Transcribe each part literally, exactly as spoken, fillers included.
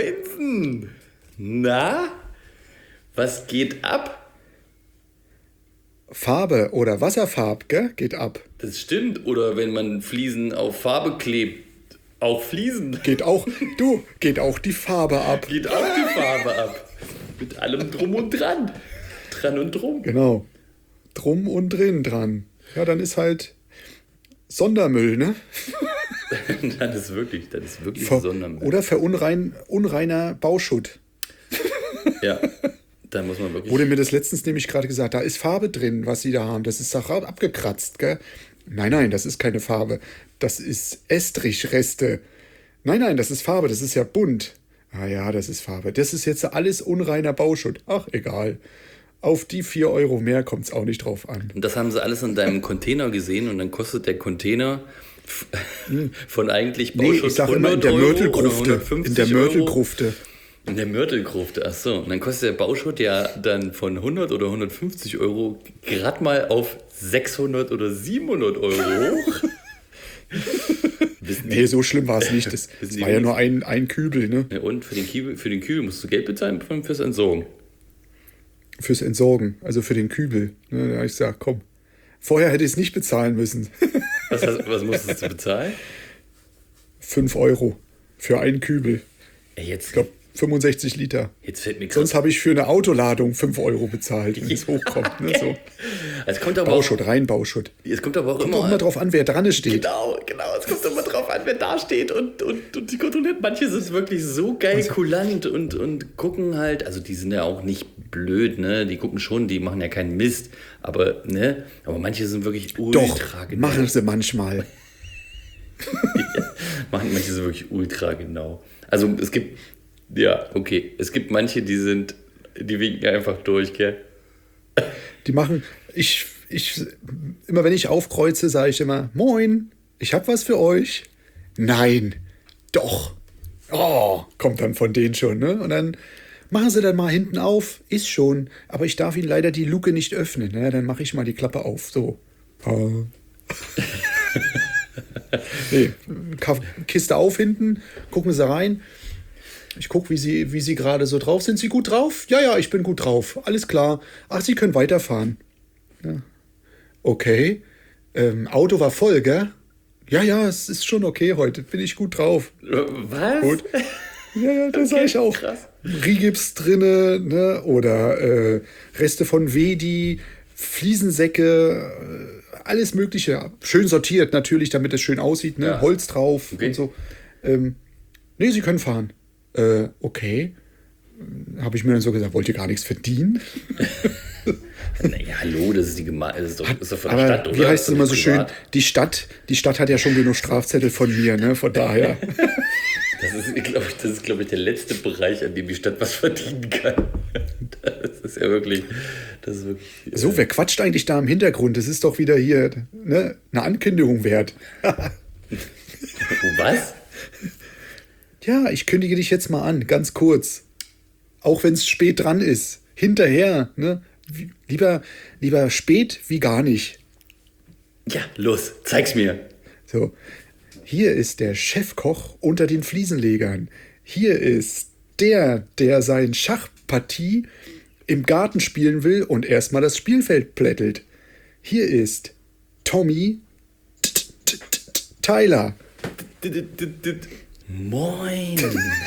Moinsen! Na? Was geht ab? Farbe oder Wasserfarb, gell? Geht ab. Das stimmt. Oder wenn man Fliesen auf Farbe klebt, auch Fliesen. Geht auch, du, geht auch die Farbe ab. Geht auch die Farbe ab. Mit allem drum und dran. Dran und drum. Genau. Drum und drin dran. Ja, dann ist halt Sondermüll, ne? Das ist wirklich, das ist wirklich Ver- Sondermüll. Oder verunrein, unreiner Bauschutt. Ja, da muss man wirklich... Wurde mir das letztens nämlich gerade gesagt, da ist Farbe drin, was sie da haben. Das ist doch abgekratzt, gell? Nein, nein, das ist keine Farbe. Das ist Estrichreste. Nein, nein, das ist Farbe, das ist ja bunt. Ah ja, das ist Farbe. Das ist jetzt alles unreiner Bauschutt. Ach, egal. Auf die vier Euro mehr kommt es auch nicht drauf an. Und das haben sie alles in deinem Container gesehen und dann kostet der Container von eigentlich Nee, Bauschutt ich sag immer in der hundert Euro Mörtelgrufte. oder hundertfünfzig In der Euro. Mörtelgrufte. In der Mörtelgrufte, ach so. Und dann kostet der Bauschutt ja dann von hundert oder hundertfünfzig Euro gerade mal auf sechshundert oder siebenhundert Euro hoch. Wissen die- Nee, so schlimm war es nicht. Das, Wissen das die war ja wenigstens- nur ein, ein Kübel, ne? Ja, und für den Kübel, für den Kübel musst du Geld bezahlen fürs Entsorgen. Fürs Entsorgen, also für den Kübel. Ne, da habe ich gesagt, komm. Vorher hätte ich es nicht bezahlen müssen. Was, hast- was musstest du bezahlen? Fünf Euro für einen Kübel. Ey, jetzt, Ich glaube, fünfundsechzig Liter. jetzt fällt mir Sonst krass. habe ich für eine Autoladung fünf Euro bezahlt, wenn es hochkommt. Ne? So. Es kommt aber auch, Bauschutt, rein Bauschutt. es kommt aber auch Kommt immer, auch immer drauf an, wer dran steht. Genau, genau. Es kommt immer drauf an, wer da steht und, und, und die kontrolliert. Manche sind wirklich so geil Also kulant und, und gucken halt, also die sind ja auch nicht blöd, ne? Die gucken schon, die machen ja keinen Mist. Aber, ne? Aber manche sind wirklich ultra Doch, genau. machen sie manchmal. Machen manche sind wirklich ultra genau. Also es gibt, ja, okay. Es gibt manche, die sind, die winken einfach durch, gell? Die machen, ich, ich, immer wenn ich aufkreuze, sage ich immer, moin, ich habe was für euch. Nein, doch. Oh, kommt dann von denen schon, ne? Und dann machen sie dann mal hinten auf, ist schon, aber ich darf ihnen leider die Luke nicht öffnen, ne? Dann mache ich mal die Klappe auf, so. Ah. Nee, Ka- Kiste auf hinten, gucken sie rein. Ich gucke, wie sie, wie sie gerade so drauf sind. Sie gut drauf? Ja, ja, ich bin gut drauf. Alles klar. Ach, Sie können weiterfahren. Ja. Okay. Ähm, Auto war voll, gell? Ja, ja, es ist schon okay heute. Bin ich gut drauf. Was? Gut. Ja, ja, das sage ich auch. krass. Rigips drinne, ne? Oder äh, Reste von Wedi, Fliesensäcke, äh, alles Mögliche. Schön sortiert natürlich, damit es schön aussieht, ne? Ja. Holz drauf Okay. und so. Ähm, nee, Sie können fahren. Äh, okay. Habe ich mir dann so gesagt, wollt ihr gar nichts verdienen? Naja, hallo, das ist die Gemeinde, das ist doch, ist doch von der Aber Stadt, oder? wie heißt es Ist doch immer so nicht schön? privat. Die Stadt, die Stadt hat ja schon genug Strafzettel von mir, ne? Von daher. Das ist, glaube ich, das ist, glaube ich, der letzte Bereich, an dem die Stadt was verdienen kann. Das ist ja wirklich, das ist wirklich. So, wer quatscht eigentlich da im Hintergrund? Das ist doch wieder hier, ne? Eine Ankündigung wert. Was? Ja, ich kündige dich jetzt mal an, ganz kurz. Auch wenn es spät dran ist. Hinterher, ne? Wie- Lieber, lieber spät wie gar nicht. Ja, los, zeig's mir. So, hier ist der Chefkoch unter den Fliesenlegern. Hier ist der, der sein Schachpartie im Garten spielen will und erstmal das Spielfeld plättelt. Hier ist Tommy T- T- T- Tyler. Moin.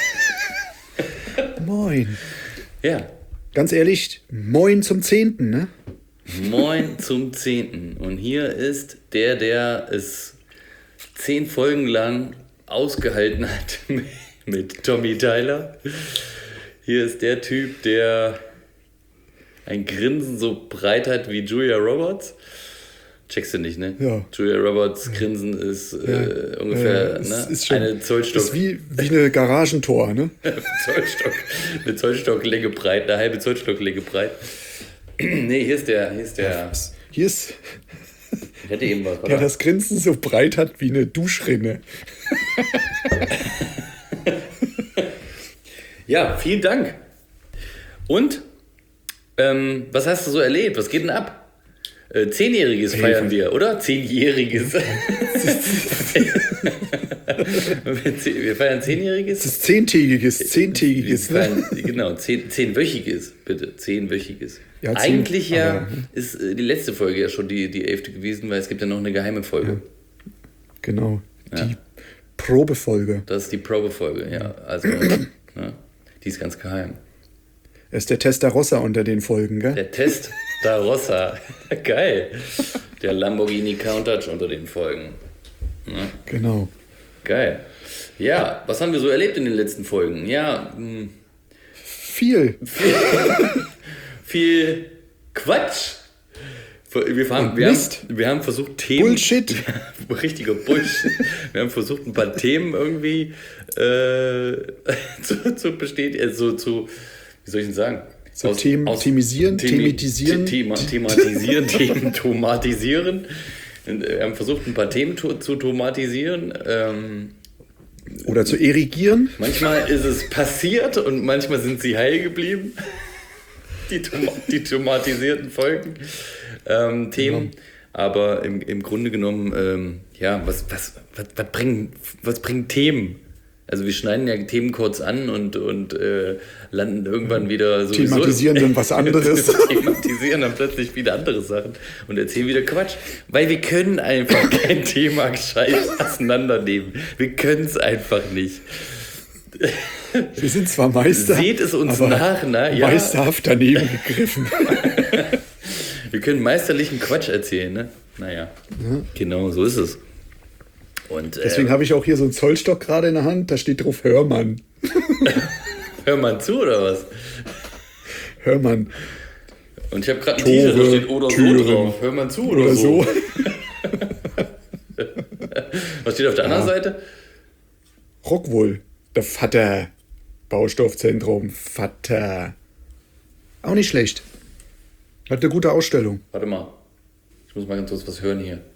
Moin. Ja, Ganz ehrlich, moin zum Zehnten, ne? moin zum zehnten. Und hier ist der, der es zehn Folgen lang ausgehalten hat mit Tommy Tyler. Hier ist der Typ, der ein Grinsen so breit hat wie Julia Roberts. Checkst du nicht, ne? Ja. Julia Roberts Grinsen ist äh, ungefähr Ja, es ne? ist schon- eine Zollstock. Ist wie, wie eine Garagentor, ne? Zollstock, eine Zollstocklänge breit, eine halbe Zollstocklänge breit. Nee, hier ist der, hier ist der. Hier ist Ich hätte eben was, der oder? das Grinsen so breit hat wie eine Duschrinne. Ja, vielen Dank. Und, ähm, was hast du so erlebt? Was geht denn ab? Äh, Zehnjähriges Ey, feiern was- wir, oder? Zehnjähriges. Wir feiern Zehnjähriges. Das ist zehntägiges, Wir zehntägiges, ne? feiern, genau, zehn, zehnwöchiges, bitte. Zehnwöchiges. Ja, zehn, Eigentlich ja aber- ist äh, die letzte Folge ja schon die, die elfte gewesen, weil es gibt ja noch eine geheime Folge. Genau. Ja. Die Probefolge. Das ist die Probefolge, ja. Also, ja, die ist ganz geheim. Er ist der Testarossa unter den Folgen, gell? Der Test da Rossa. Geil. Der Lamborghini Countach unter den Folgen. Ja, Genau. geil. Ja, was haben wir so erlebt in den letzten Folgen? Ja, mh, Viel. viel Quatsch. Wir haben, Und wir, haben, Mist. wir haben versucht, Themen. Bullshit. Richtiger Bullshit. Wir haben versucht, ein paar Themen irgendwie äh, zu, zu bestätigen, also zu, wie soll ich denn sagen? So Themen- themisieren, thematisieren. Thema, thematisieren, Themen tomatisieren. Und, äh, Wir haben versucht, ein paar Themen to, zu tomatisieren. Ähm, Oder zu erigieren. manchmal ist es passiert und manchmal sind sie heil geblieben. Die, Toma die tomatisierten Folgen, ähm, Themen. Aber im, im Grunde genommen, ähm, ja, was, was, was, was, bringen, was bringen Themen? Also wir schneiden ja Themen kurz an und, und äh, landen irgendwann wieder so. Thematisieren dann was anderes. Thematisieren dann plötzlich wieder andere Sachen und erzählen wieder Quatsch. Weil wir können einfach kein Thema gescheit auseinandernehmen. Wir können es einfach nicht. Wir sind zwar Meister. Seht es uns aber nach, na, ja. Meisterhaft daneben gegriffen. Wir können meisterlichen Quatsch erzählen, ne? Naja, genau, so ist es. Und äh, Deswegen habe ich auch hier so einen Zollstock gerade in der Hand. Da steht drauf Hörmann. hör mal zu, oder was? Hörmann. Und ich habe gerade ein Tore, T-Shirt, da steht oder Türen. so drauf. Hör mal zu, oder, Oder so. so. Was steht auf der anderen Seite? Rockwool. Der Vater. Baustoffzentrum. Vater. Auch nicht schlecht. Hat eine gute Ausstellung. Warte mal. Ich muss mal ganz kurz was hören hier.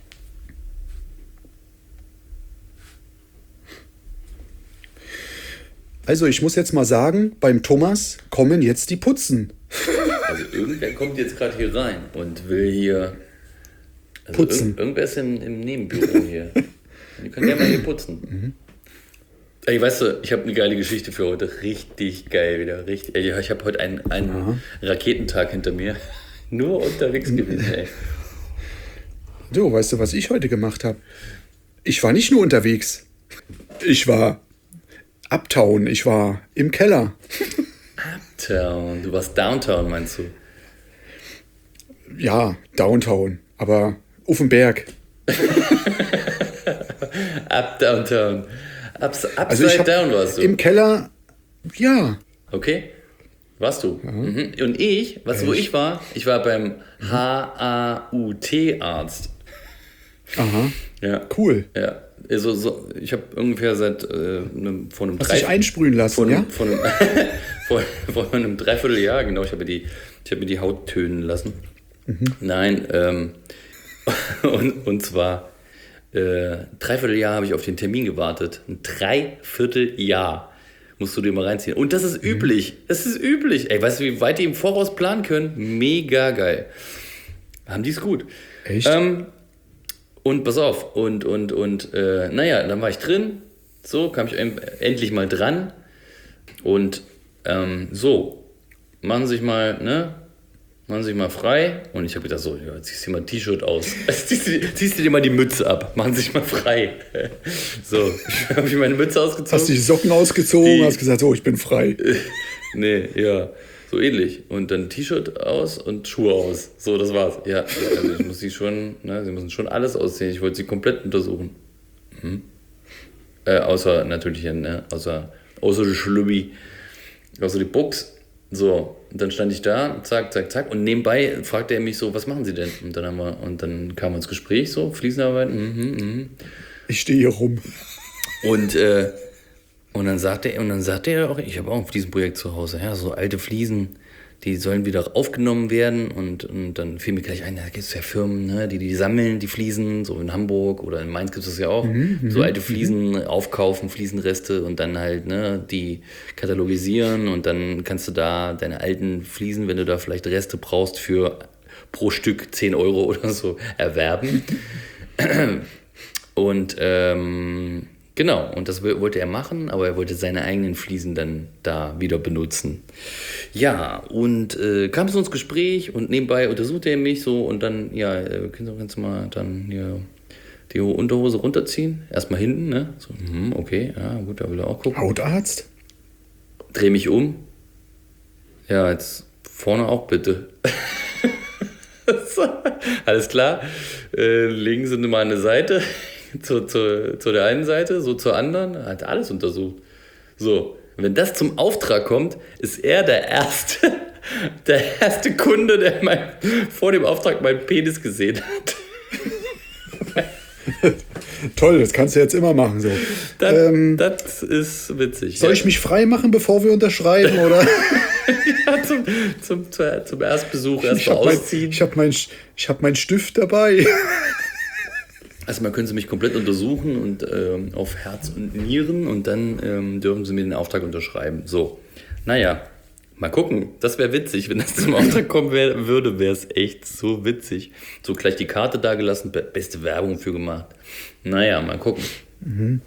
Also ich muss jetzt mal sagen, beim Thomas kommen jetzt die Putzen. Also irgendwer kommt jetzt gerade hier rein und will hier also Putzen. Irgend, irgendwer ist im, im Nebenbüro hier. Die können ja mal hier putzen. Mhm. Ey, weißt du, ich habe eine geile Geschichte für heute. Richtig geil wieder. Richtig, ey, ich habe heute einen, einen Raketentag hinter mir. Nur unterwegs gewesen, ey. So, weißt du, was ich heute gemacht habe? Ich war nicht nur unterwegs. Ich war uptown. Ich war im Keller. Uptown. Du warst Downtown, meinst du? Ja, downtown. Aber auf dem Berg. Up Downtown. Ups, upside Also ich hab down warst du. im Keller, ja. Okay. Warst du. Mhm. Und ich, weißt du, wo ich war? Ich war beim H A U T-Arzt. Aha, Ja. cool. Ja. Also, so, ich habe ungefähr seit äh, einem, vor einem Hast dich einsprühen lassen, vor einem, ja? vor einem, vor, vor einem Dreivierteljahr, genau, ich habe mir die, ich habe mir die Haut tönen lassen. Nein, ähm, und, und zwar äh, Dreivierteljahr habe ich auf den Termin gewartet. Ein Dreivierteljahr musst du dir mal reinziehen. Und das ist üblich. Das ist üblich. Ey, weißt du, wie weit die im Voraus planen können? Mega geil. Haben die es gut. Echt? Ähm, und pass auf, und, und, und, äh, naja, dann war ich drin. So, kam ich em- endlich mal dran. Und ähm, so, machen Sie sich mal, ne? Machen Sie sich mal frei. Und ich habe gedacht, so, ja, ziehst dir mal ein T-Shirt aus. ziehst, du, ziehst du dir mal die Mütze ab. Machen Sie sich mal frei. So, habe ich meine Mütze ausgezogen. Hast die Socken ausgezogen, Die- hast gesagt, so, ich bin frei. Nee, ja, so ähnlich. Und dann T-Shirt aus und Schuhe aus. So, das war's. Ja, also ich muss sie schon, ne, sie müssen schon alles ausziehen. Ich wollte sie komplett untersuchen. Mhm. Äh, außer natürlich, ne, außer, außer die Schlübbi, außer die Buchs. So, und dann stand ich da, zack, zack, zack. Und nebenbei fragte er mich so, was machen Sie denn? Und dann, haben wir, und dann kam ins Gespräch so, Fliesenarbeit, mhm, mhm. Ich stehe hier rum. Und, äh, und dann sagte er, und dann sagte er auch, ich habe auch ein Fliesenprojekt zu Hause, ja, so alte Fliesen, die sollen wieder aufgenommen werden. Und, und dann fiel mir gleich ein, da gibt es ja Firmen, ne, die, die sammeln die Fliesen, so in Hamburg oder in Mainz gibt es das ja auch. So alte Fliesen aufkaufen, Fliesenreste und dann halt, ne, die katalogisieren und dann kannst du da deine alten Fliesen, wenn du da vielleicht Reste brauchst für pro Stück zehn Euro oder so erwerben. Und ähm, genau, und das wollte er machen, aber er wollte seine eigenen Fliesen dann da wieder benutzen. Ja, und äh, kam es ins Gespräch und nebenbei untersuchte er mich so und dann, ja, äh, können Sie ganz mal dann hier die Unterhose runterziehen? Erstmal hinten, ne? So, hm, okay, ja, gut, da will er auch gucken. Hautarzt? Dreh mich um. Ja, jetzt vorne auch bitte. So, alles klar. Äh, legen Sie mal eine Seite zu, zu, zu der einen Seite, so zur anderen. Er hat alles untersucht. So, wenn das zum Auftrag kommt, ist er der erste, der erste Kunde, der mein, vor dem Auftrag meinen Penis gesehen hat. Toll, das kannst du jetzt immer machen. So. Das, ähm, das ist witzig. Soll ja. ich mich frei machen, bevor wir unterschreiben? Oder? Ja, zum, zum, zum, zum Erstbesuch Ich erstmal habe mein, ausziehen. ich hab mein, ich hab mein Stift dabei. Erstmal können Sie mich komplett untersuchen und ähm, auf Herz und Nieren und dann ähm, dürfen Sie mir den Auftrag unterschreiben. So, naja, mal gucken. Das wäre witzig, wenn das zum Auftrag kommen wär, würde, wäre es echt so witzig. So gleich die Karte da gelassen, be- beste Werbung für gemacht. Naja, mal gucken. Mhm.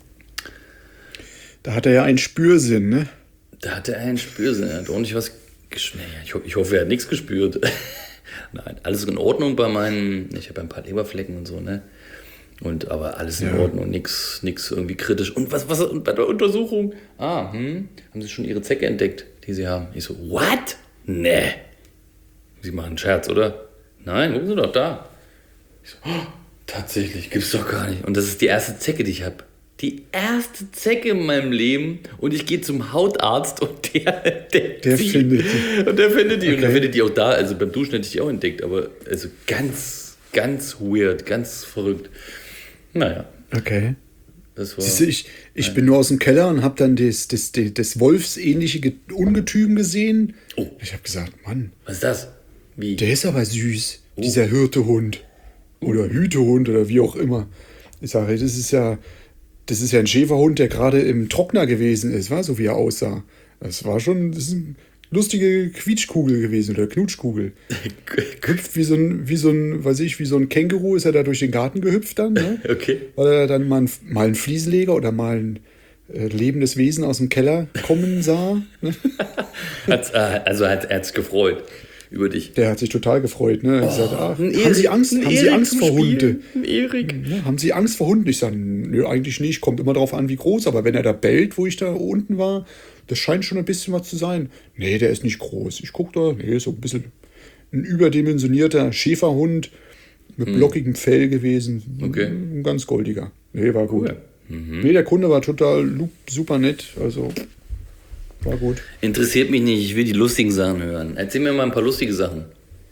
Da hat er ja einen Spürsinn, ne? Da hat er einen Spürsinn, er hat ordentlich was geschmeckt. Ich, ho- ich hoffe, er hat nichts gespürt. Nein, alles in Ordnung bei meinen, ich habe ein paar Leberflecken und so, ne? Und aber alles in Ja. Ordnung, nichts nix irgendwie kritisch. Und was, was und bei der Untersuchung? Ah, hm, haben Sie schon Ihre Zecke entdeckt, die Sie haben? Ich so, what? Nee. Sie machen einen Scherz, oder? Nein, gucken Sie doch da. Ich so, oh, tatsächlich, gibt's doch gar nicht. Und das ist die erste Zecke, die ich habe. Die erste Zecke in meinem Leben und ich gehe zum Hautarzt und der entdeckt Der sie. findet die. Und der findet die Okay. und der findet die auch da. Also beim Duschen hätte ich die auch entdeckt, aber also ganz, ganz weird, ganz verrückt. Naja, Okay. das war... Siehst du, ich, ich bin nur aus dem Keller und habe dann das, das, das, das wolfsähnliche Ge- Ungetüm gesehen. Oh. Ich habe gesagt, Mann, Was ist das? Wie? der ist aber süß, Oh. dieser Hirtehund. Oder Hütehund oder wie auch immer. Ich sage, das ist ja, das ist ja ein Schäferhund, der gerade im Trockner gewesen ist, war, so wie er aussah. Das war schon, das ist eine lustige Quietschkugel gewesen oder Knutschkugel. Hüpft wie so ein, wie so ein, weiß ich, wie so ein Känguru ist er da durch den Garten gehüpft dann, ne? Okay. Weil er dann mal, ein, mal einen Fliesenleger oder mal ein äh, lebendes Wesen aus dem Keller kommen sah. Ne? Hat's, äh, also hat er es gefreut über dich. Der hat sich total gefreut. Ne? Er hat gesagt, ach, Ein haben Erik- Sie Angst, ein haben Sie Erik Angst zum vor Hunde? Spielen. Ein Erik. Ja, haben Sie Angst vor Hunden? Ich sage, nö, eigentlich nicht. Kommt immer darauf an, wie groß. Aber wenn er da bellt, wo ich da unten war, das scheint schon ein bisschen was zu sein. Nee, der ist nicht groß. Ich gucke da, nee, so ein bisschen ein überdimensionierter Schäferhund mit blockigem Fell gewesen. Okay. Ein ganz goldiger. Nee, war gut. Cool. Nee, der Kunde war total lu- super nett. Also, war gut. Interessiert mich nicht, ich will die lustigen Sachen hören. Erzähl mir mal ein paar lustige Sachen.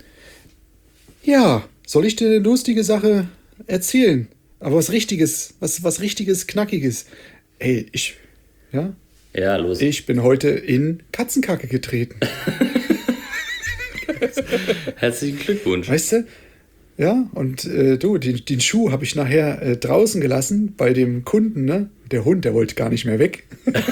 Ja, soll ich dir eine lustige Sache erzählen? Aber was Richtiges, was, was Richtiges, Knackiges. Ey, ich, ja, Ja, los. ich bin heute in Katzenkacke getreten. Herzlichen Glückwunsch. Weißt du? Ja, und äh, du, den, den Schuh habe ich nachher äh, draußen gelassen bei dem Kunden, ne? Der Hund, der wollte gar nicht mehr weg.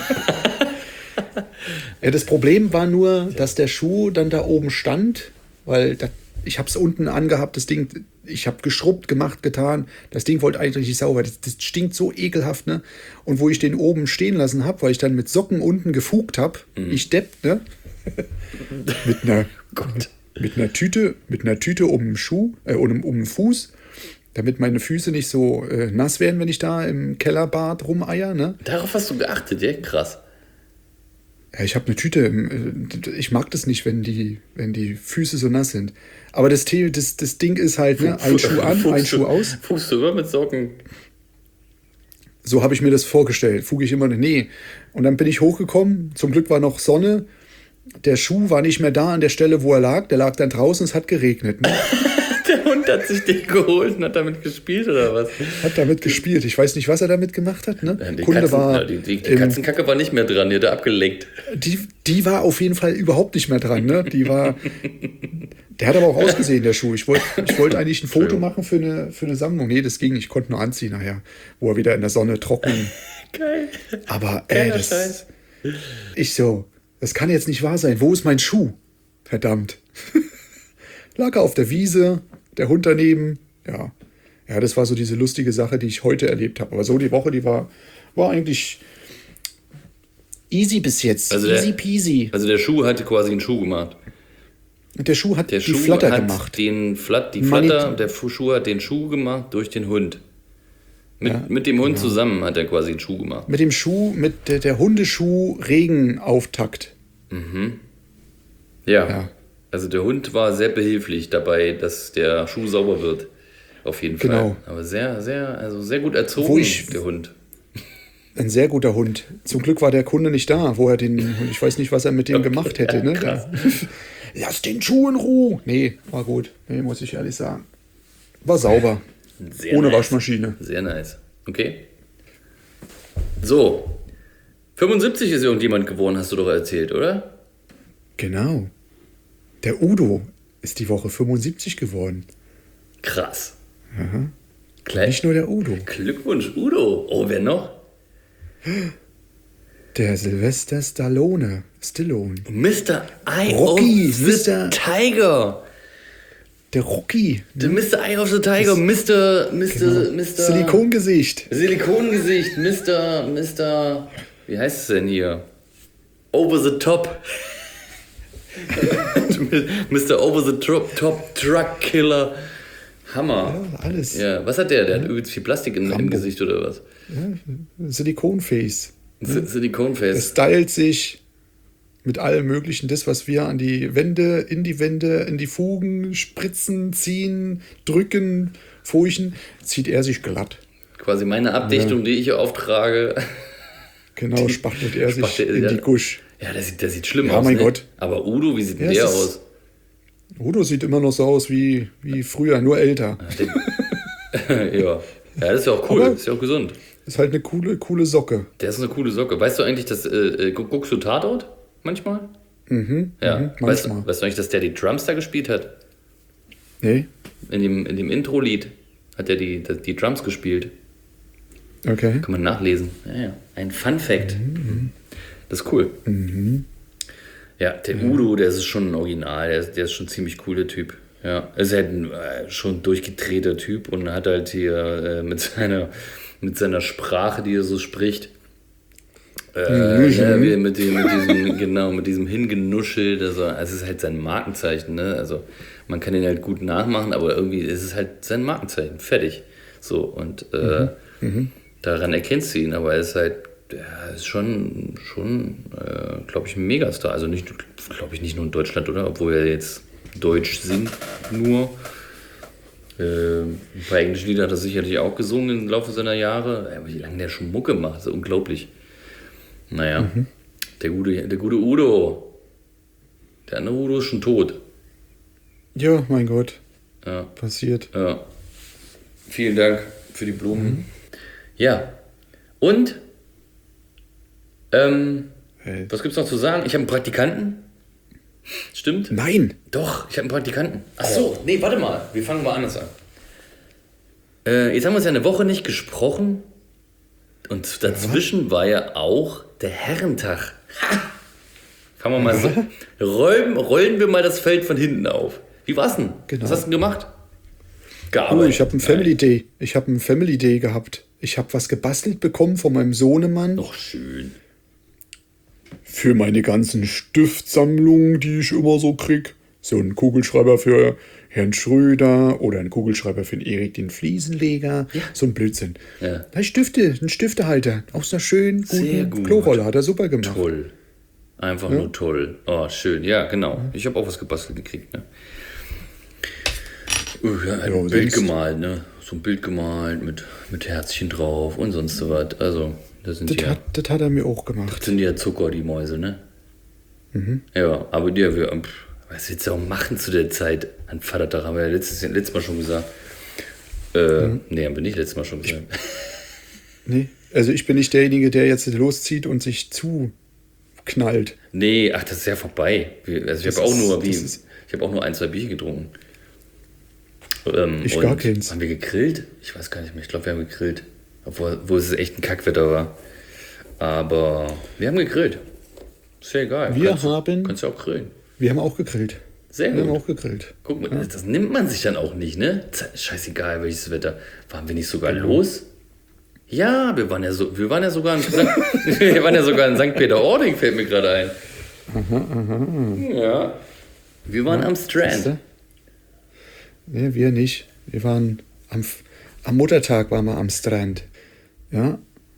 Ja, das Problem war nur, dass der Schuh dann da oben stand, weil da, ich habe es unten angehabt, das Ding, ich habe geschrubbt, gemacht, getan. Das Ding wollte eigentlich nicht sauber. Das, das stinkt so ekelhaft, ne? Und wo ich den oben stehen lassen habe, weil ich dann mit Socken unten gefugt habe, Mhm. ich depp, ne? mit einer Gott. mit einer Tüte, mit einer Tüte um den Schuh, äh, um, um den Fuß, damit meine Füße nicht so äh, nass werden, wenn ich da im Kellerbad rumeier, ne? Darauf hast du geachtet, ja? Krass. Ja, ich habe eine Tüte. äh, Ich mag das nicht, wenn die, wenn die Füße so nass sind. Aber das, The- das, das Ding ist halt, ne, ein Schuh an, ein Schuh aus. Fuchst du immer mit Socken? So habe ich mir das vorgestellt. Fuge ich immer, nee. Und dann bin ich hochgekommen. Zum Glück war noch Sonne. Der Schuh war nicht mehr da an der Stelle, wo er lag. Der lag dann draußen, es hat geregnet. Ne? Der Hund hat sich den geholt und hat damit gespielt, oder was? Hat damit gespielt. Ich weiß nicht, was er damit gemacht hat. Ne? Ja, die, Kunde Katzen, war, na, die, die, die ähm, Katzenkacke war nicht mehr dran, die hat er abgelenkt. die, die war auf jeden Fall überhaupt nicht mehr dran. Ne? Die war, der hat aber auch ausgesehen, der Schuh. Ich wollte ich wollt eigentlich ein Foto machen für eine, für eine Sammlung. Nee, das ging. Ich konnte nur anziehen nachher, wo er wieder in der Sonne trocken. Geil. Aber ey, Geiler das, Scheiß. ich so, das kann jetzt nicht wahr sein. Wo ist mein Schuh? Verdammt. lag er auf der Wiese, der Hund daneben. Ja, ja, das war so diese lustige Sache, die ich heute erlebt habe. Aber so die Woche, die war, war eigentlich easy bis jetzt. Also easy der, peasy. Also der Schuh hatte quasi einen Schuh gemacht. Und der Schuh hat Der die Schuh Flatter hat gemacht. Den Flat, die Mani- Flatter, der Fu- Schuh hat den Schuh gemacht durch den Hund. Mit, Ja, mit dem Hund zusammen hat er quasi einen Schuh gemacht. Mit dem Schuh, mit der, der Hundeschuh-Regenauftakt. Ja. Ja. Also der Hund war sehr behilflich dabei, dass der Schuh sauber wird. Auf jeden Fall. Genau. Aber sehr, sehr, also sehr gut erzogen, Wo ich- der Hund. Ein sehr guter Hund. Zum Glück war der Kunde nicht da, wo er den, ich weiß nicht, was er mit dem gemacht hätte. Ne? krass. Lass den Schuh in Ruhe. Nee, war gut. Nee, muss ich ehrlich sagen. War sauber. Sehr Ohne nice. Waschmaschine. Sehr nice. Okay. So. fünfundsiebzig ist irgendjemand geworden, hast du doch erzählt, oder? Genau. Der Udo ist die Woche fünfundsiebzig geworden. Krass. Aha. Gleich. Nicht nur der Udo. Glückwunsch, Udo. Oh, wer noch? Der Sylvester Stallone. Stallone. Mister Eye Rocky, of the Mister Tiger. Der Rocky. Der Mister Eye of the Tiger. Mister Mister Genau. Mister Silikongesicht. Silikongesicht. Mister Mister Wie heißt es denn hier? Over the Top. Mister Over the Top, Top Truck Killer. Hammer. Ja, alles. Ja, was hat der? Der hat übelst viel Plastik in, im Rambo. Gesicht oder was? Silikonface. S- Silikonface. Es stylt sich mit allem Möglichen, das, was wir an die Wände, in die Wände, in die Fugen spritzen, ziehen, drücken, furchen, zieht er sich glatt. Quasi meine Abdichtung, die ich auftrage. Genau, spachtelt er sich spachtelt- in ja. die Gusch. Ja, der sieht, der sieht schlimm Ja, aus. mein ne? Gott. Aber Udo, wie sieht denn Ja, der es ist- aus? Udo sieht immer noch so aus wie, wie früher, nur älter. ja. Ja, das ist ja auch cool. Aber- Das ist ja auch gesund. Ist halt eine coole, coole Socke. Der ist eine coole Socke. Weißt du eigentlich, dass äh, äh, gu- guckst du Tatort manchmal? Mhm, Ja. mhm, weißt, manchmal. weißt du eigentlich, dass der die Drums da gespielt hat? Nee? In dem, in dem Intro-Lied hat er die, die, die Drums gespielt. Okay. Kann man nachlesen. Ja, ja. Ein Fun-Fact. Das ist cool. Ja, der Udo, der ist schon ein Original. Der ist, der ist schon ein ziemlich cooler Typ. Ja, er ist halt ein äh, schon durchgedrehter Typ und hat halt hier äh, mit, seiner, mit seiner Sprache, die er so spricht, äh, ja, wie, mit, dem, mit diesem, genau, mit diesem Hingenuschelt, also es ist halt sein Markenzeichen, ne? Also man kann ihn halt gut nachmachen, aber irgendwie ist es halt sein Markenzeichen, fertig. So, und äh, daran erkennst du ihn, aber er ist halt, er ist schon, schon äh, glaube ich, ein Megastar. Also nicht, glaube ich, nicht nur in Deutschland, oder? Obwohl er jetzt Deutsch singt, nur. Äh, ein paar englische Lieder hat er sicherlich auch gesungen im Laufe seiner Jahre. Aber wie lange der schon Mucke macht, ist unglaublich. Naja, der, gute, der gute Udo. Der andere Udo ist schon tot. Ja, mein Gott. Ja, Passiert. ja. Vielen Dank für die Blumen. Ja, und ähm, Hey. was gibt's noch zu sagen? Ich habe einen Praktikanten. Stimmt? Nein! Doch, ich habe einen Praktikanten. Ach so, nee, warte mal. Wir fangen mal anders an. Äh, jetzt haben wir uns ja eine Woche nicht gesprochen. Und dazwischen war ja auch der Herrentag. Ha! Fangen wir mal so. Rollen, rollen wir mal das Feld von hinten auf. Wie war's denn? Genau. Was hast du denn gemacht? Oh, Gearbeitet. ich habe ein Family Day. Ich habe ein Family Day gehabt. Ich habe was gebastelt bekommen von meinem Sohnemann Doch schön. für meine ganzen Stiftsammlungen, die ich immer so krieg. So ein Kugelschreiber für Herrn Schröder oder ein Kugelschreiber für den Erik, den Fliesenleger. So ein Blödsinn. Ja. Da Stifte, ein Stiftehalter. Aus einer schönen, Sehr guten gut. Klorolle. Hat er super gemacht. Toll. Einfach nur toll. Oh, schön. Ja, genau. Ich habe auch was gebastelt gekriegt, ne? Uh, ja, ein Ja, Bild sonst- gemalt, ne? So ein Bild gemalt mit, mit Herzchen drauf und sonst so was. Also, das sind Das ja, hat, das hat er mir auch gemacht. das sind ja Zucker, die Mäuse, ne? Mhm. Ja, aber die, wir, pff, was willst du auch machen zu der Zeit? An Vatertag haben wir ja letztes, letztes Mal schon gesagt. Äh, Mhm. nee, haben wir nicht letztes Mal schon gesagt. Nee. Also ich bin nicht derjenige, der jetzt loszieht und sich zuknallt. Nee, ach, das ist ja vorbei. Wir- Also ich Das habe auch ist- nur, wie, das ist- ich habe auch nur ein, zwei Bier getrunken. Ähm, Ich und gar keins. Haben wir gegrillt? Ich weiß gar nicht mehr. Ich glaube, wir haben gegrillt. Obwohl wo es echt ein Kackwetter war. Aber wir haben gegrillt. Ist ja egal. Wir kannst, du- haben- Kannst du auch grillen. Wir haben auch gegrillt. Sehr Wir haben gut. auch gegrillt. Guck mal, das nimmt man sich dann auch nicht, ne? Z- Scheißegal, welches Wetter. Waren wir nicht sogar los? Ja, wir waren ja, so, wir waren ja sogar in Sankt wir waren ja sogar in Sankt Peter-Ording, fällt mir gerade ein. Aha, aha. Ja. Wir waren am Strand. Siehste? Nee, wir nicht. Wir waren am, am Muttertag waren wir am Strand. Ja.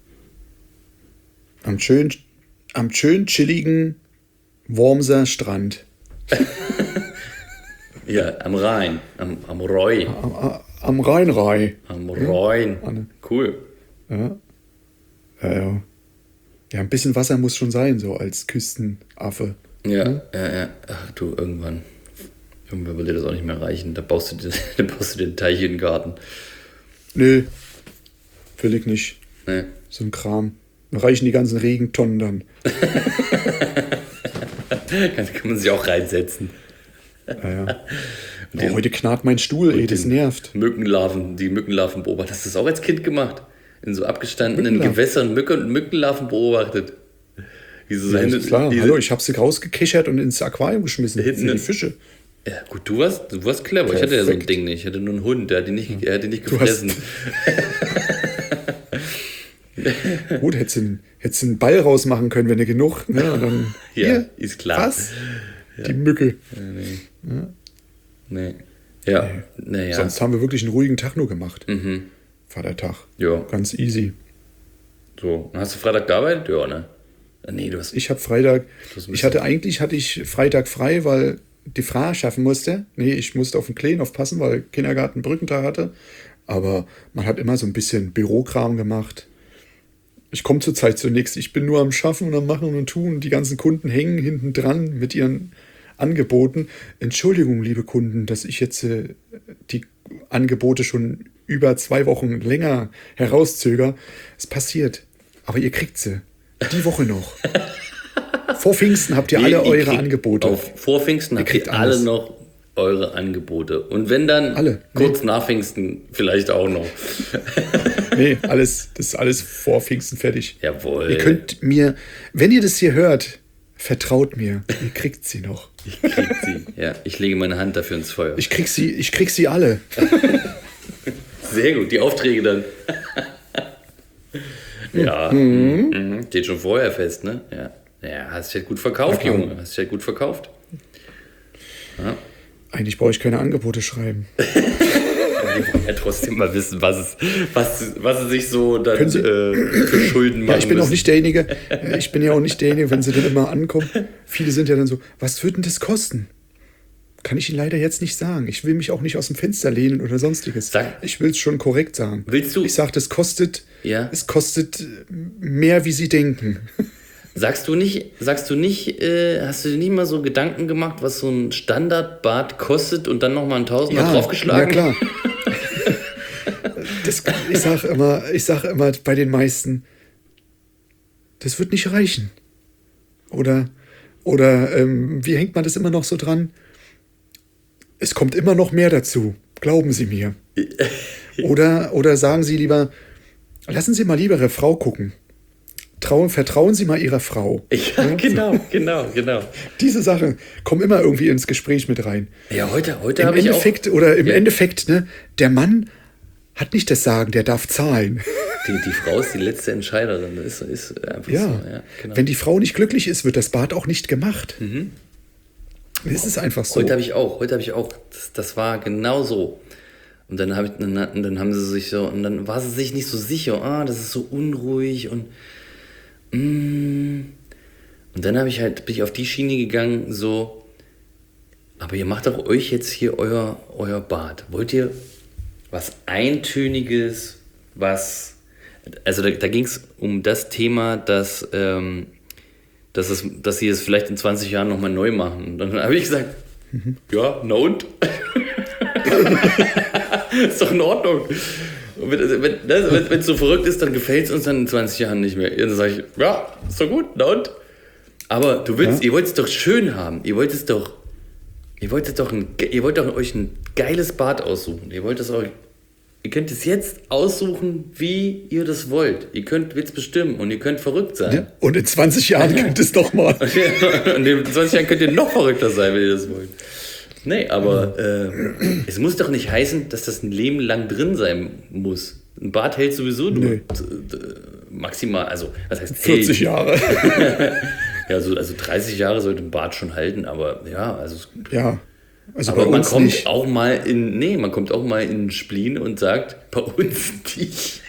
Am schön, am schön chilligen Wormser Strand. Ja, am Rhein, am, am Rhein. Am, am- am Rheinrhein. Am Rhein. Anne. Cool. Ja. Ja, ja. Ja, ein bisschen Wasser muss schon sein, so als Küstenaffe. Ja, ja, ja. Ach du, irgendwann. Irgendwann wird dir das auch nicht mehr reichen. Da baust du dir, da baust du dir einen Teich in den Garten. Nee, will ich nicht. Ne? So ein Kram. Da reichen die ganzen Regentonnen dann. Da kann man sich auch reinsetzen. Ja, ja. Den- Oh, heute knarrt mein Stuhl, ey, das den nervt. Mückenlarven, die Mückenlarven beobachtet. Hast du das auch als Kind gemacht? In so abgestandenen Mückenlarven? Gewässern Mücken, Mückenlarven beobachtet. Wie so Ja, seine, ist klar. diese- Hallo, ich habe sie rausgekichert und ins Aquarium geschmissen. Hinten Für die in- Fische. Ja, gut, du warst, du warst clever. Ich hatte ja so ein Perfekt. Ding nicht. Ich hatte nur einen Hund, der hat die nicht, er hat die nicht Du hast- gefressen. Gut, hättest du einen, hättest du einen Ball rausmachen können, wenn du genug. Ne? Und dann, Ja, hier, ist klar. Was? Die Mücke. Nee. Ja, naja. Sonst haben wir wirklich einen ruhigen Tag nur gemacht. Mhm. Vatertag. Ja, Ganz easy. so. Hast du Freitag gearbeitet? Ja, ne? Ah, Nee, du hast. Ich habe Freitag, Das müsste- ich hatte eigentlich hatte ich Freitag frei, weil die Frau schaffen musste. Nee, ich musste auf den Kleinen aufpassen, weil Kindergarten Brückentag hatte. Aber man hat immer so ein bisschen Bürokram gemacht. Ich komme zurzeit zunächst. Ich bin nur am Schaffen und am Machen und Tun. Die ganzen Kunden hängen hinten dran mit ihren Angeboten. Entschuldigung, liebe Kunden, dass ich jetzt äh, die Angebote schon über zwei Wochen länger herauszöger. Es passiert. Aber ihr kriegt sie. Die Woche noch. Vor Pfingsten habt ihr alle Ihr- ihr eure kriegt Angebote. Auf vor Pfingsten habt kriegt ihr alle alles. noch eure Angebote. Und wenn dann Alle, kurz nach Pfingsten vielleicht auch noch. Nee, alles, das ist alles vor Pfingsten fertig. Jawohl. Ihr könnt mir, wenn ihr das hier hört, vertraut mir. Ihr kriegt sie noch. Ich krieg sie. Ja, ich lege meine Hand dafür ins Feuer. Ich krieg sie, ich krieg sie alle. Sehr gut, die Aufträge dann. Ja, mhm. Steht schon vorher fest, ne? Ja. Ja, hast dich halt gut verkauft, Ja, klar. Junge. Hast dich halt gut verkauft. Eigentlich brauche ich keine Angebote schreiben. Ich wollte ja trotzdem mal wissen, was es, was, was sie sich so dann Können Sie- äh, für Schulden machen Ja, ich bin auch müssen. nicht derjenige, äh, ich bin ja auch nicht derjenige, wenn sie dann immer ankommen. Viele sind ja dann so, was wird denn das kosten? Kann ich Ihnen leider jetzt nicht sagen. Ich will mich auch nicht aus dem Fenster lehnen oder sonstiges. Sag- Ich will es schon korrekt sagen. Willst du- Ich sage, das kostet, Ja. es kostet mehr, wie Sie denken. Sagst du nicht, sagst du nicht, äh, hast du dir nicht mal so Gedanken gemacht, was so ein Standardbad kostet und dann nochmal ein Tausender ja draufgeschlagen? klar. Das, ich sage immer, ich sag immer bei den meisten, das wird nicht reichen. Oder, oder ähm, wie hängt man das immer noch so dran? Es kommt immer noch mehr dazu. Glauben Sie mir. Oder, oder sagen Sie lieber, lassen Sie mal lieber Ihre Frau gucken. Trauen, vertrauen Sie mal Ihrer Frau. Ja, genau, genau, genau. Diese Sachen kommen immer irgendwie ins Gespräch mit rein. Ja, heute, heute Im habe ich auch... Endeffekt, oder im Ja. Endeffekt, ne, der Mann hat nicht das Sagen, der darf zahlen. Die, die Frau ist die letzte Entscheiderin. Das ist, ist einfach Ja. so. Ja, genau. Wenn die Frau nicht glücklich ist, wird das Bad auch nicht gemacht. Das ist einfach so. Heute habe ich auch, heute habe ich auch, das, das war genau so. Und dann, hab ich, dann, dann haben sie sich so, und dann war sie sich nicht so sicher, ah, das ist so unruhig und mm. Und dann habe ich halt, bin ich auf die Schiene gegangen, so, aber ihr macht doch euch jetzt hier euer, euer Bad. Wollt ihr was Eintöniges, was, also da, da ging es um das Thema, dass, ähm, dass, es, dass sie es vielleicht in zwanzig Jahren nochmal neu machen. Und dann habe ich gesagt, ja, na und? Ist doch in Ordnung. Und wenn wenn, wenn, wenn es so verrückt ist, dann gefällt es uns dann in zwanzig Jahren nicht mehr. Und dann sage ich, ja, ist doch gut, na und? Aber du willst, Ja. ihr wollt es doch schön haben. Ihr wollt es doch, ihr wollt es doch, ein, ihr wollt doch euch ein geiles Bad aussuchen. Ihr wollt es euch, ihr könnt es jetzt aussuchen, wie ihr das wollt. Ihr könnt es bestimmen und ihr könnt verrückt sein. Ja? Und in zwanzig Jahren könnte es doch mal. Und in zwanzig Jahren könnt ihr noch verrückter sein, wenn ihr das wollt. Nee, aber äh, es muss doch nicht heißen, dass das ein Leben lang drin sein muss. Ein Bart hält sowieso nur Nee. d- d- maximal, also was heißt vierzig hält? Jahre. Ja, so, also dreißig Jahre sollte ein Bart schon halten, aber ja, also es- Ja. Also aber bei man uns kommt nicht. auch mal in, nee, man kommt auch mal in den Spleen und sagt, bei uns nicht.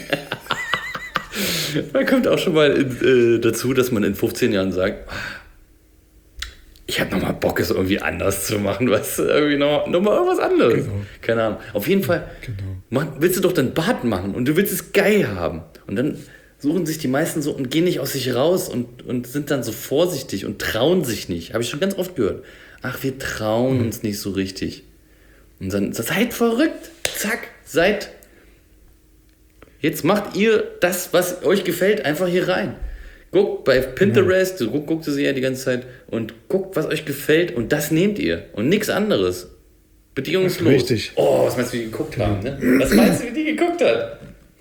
Man kommt auch schon mal in, äh, dazu, dass man in fünfzehn Jahren sagt, "Ah, ich habe nochmal Bock, es irgendwie anders zu machen, was irgendwie noch, noch mal irgendwas anderes. Genau. Keine Ahnung. Auf jeden Fall Genau. mach, willst du doch dein Bart machen und du willst es geil haben. Und dann suchen sich die meisten so und gehen nicht aus sich raus und, und sind dann so vorsichtig und trauen sich nicht. Habe ich schon ganz oft gehört. Ach, wir trauen Mhm. uns nicht so richtig. Und dann seid verrückt. Zack, seid. Jetzt macht ihr das, was euch gefällt, einfach hier rein. Guckt bei Pinterest, ja. guckt, guckt sie ja die ganze Zeit und guckt, was euch gefällt und das nehmt ihr und nichts anderes. Bedingungslos. Richtig. Oh, was meinst du, wie die geguckt haben, ne? Was meinst du, wie die geguckt hat?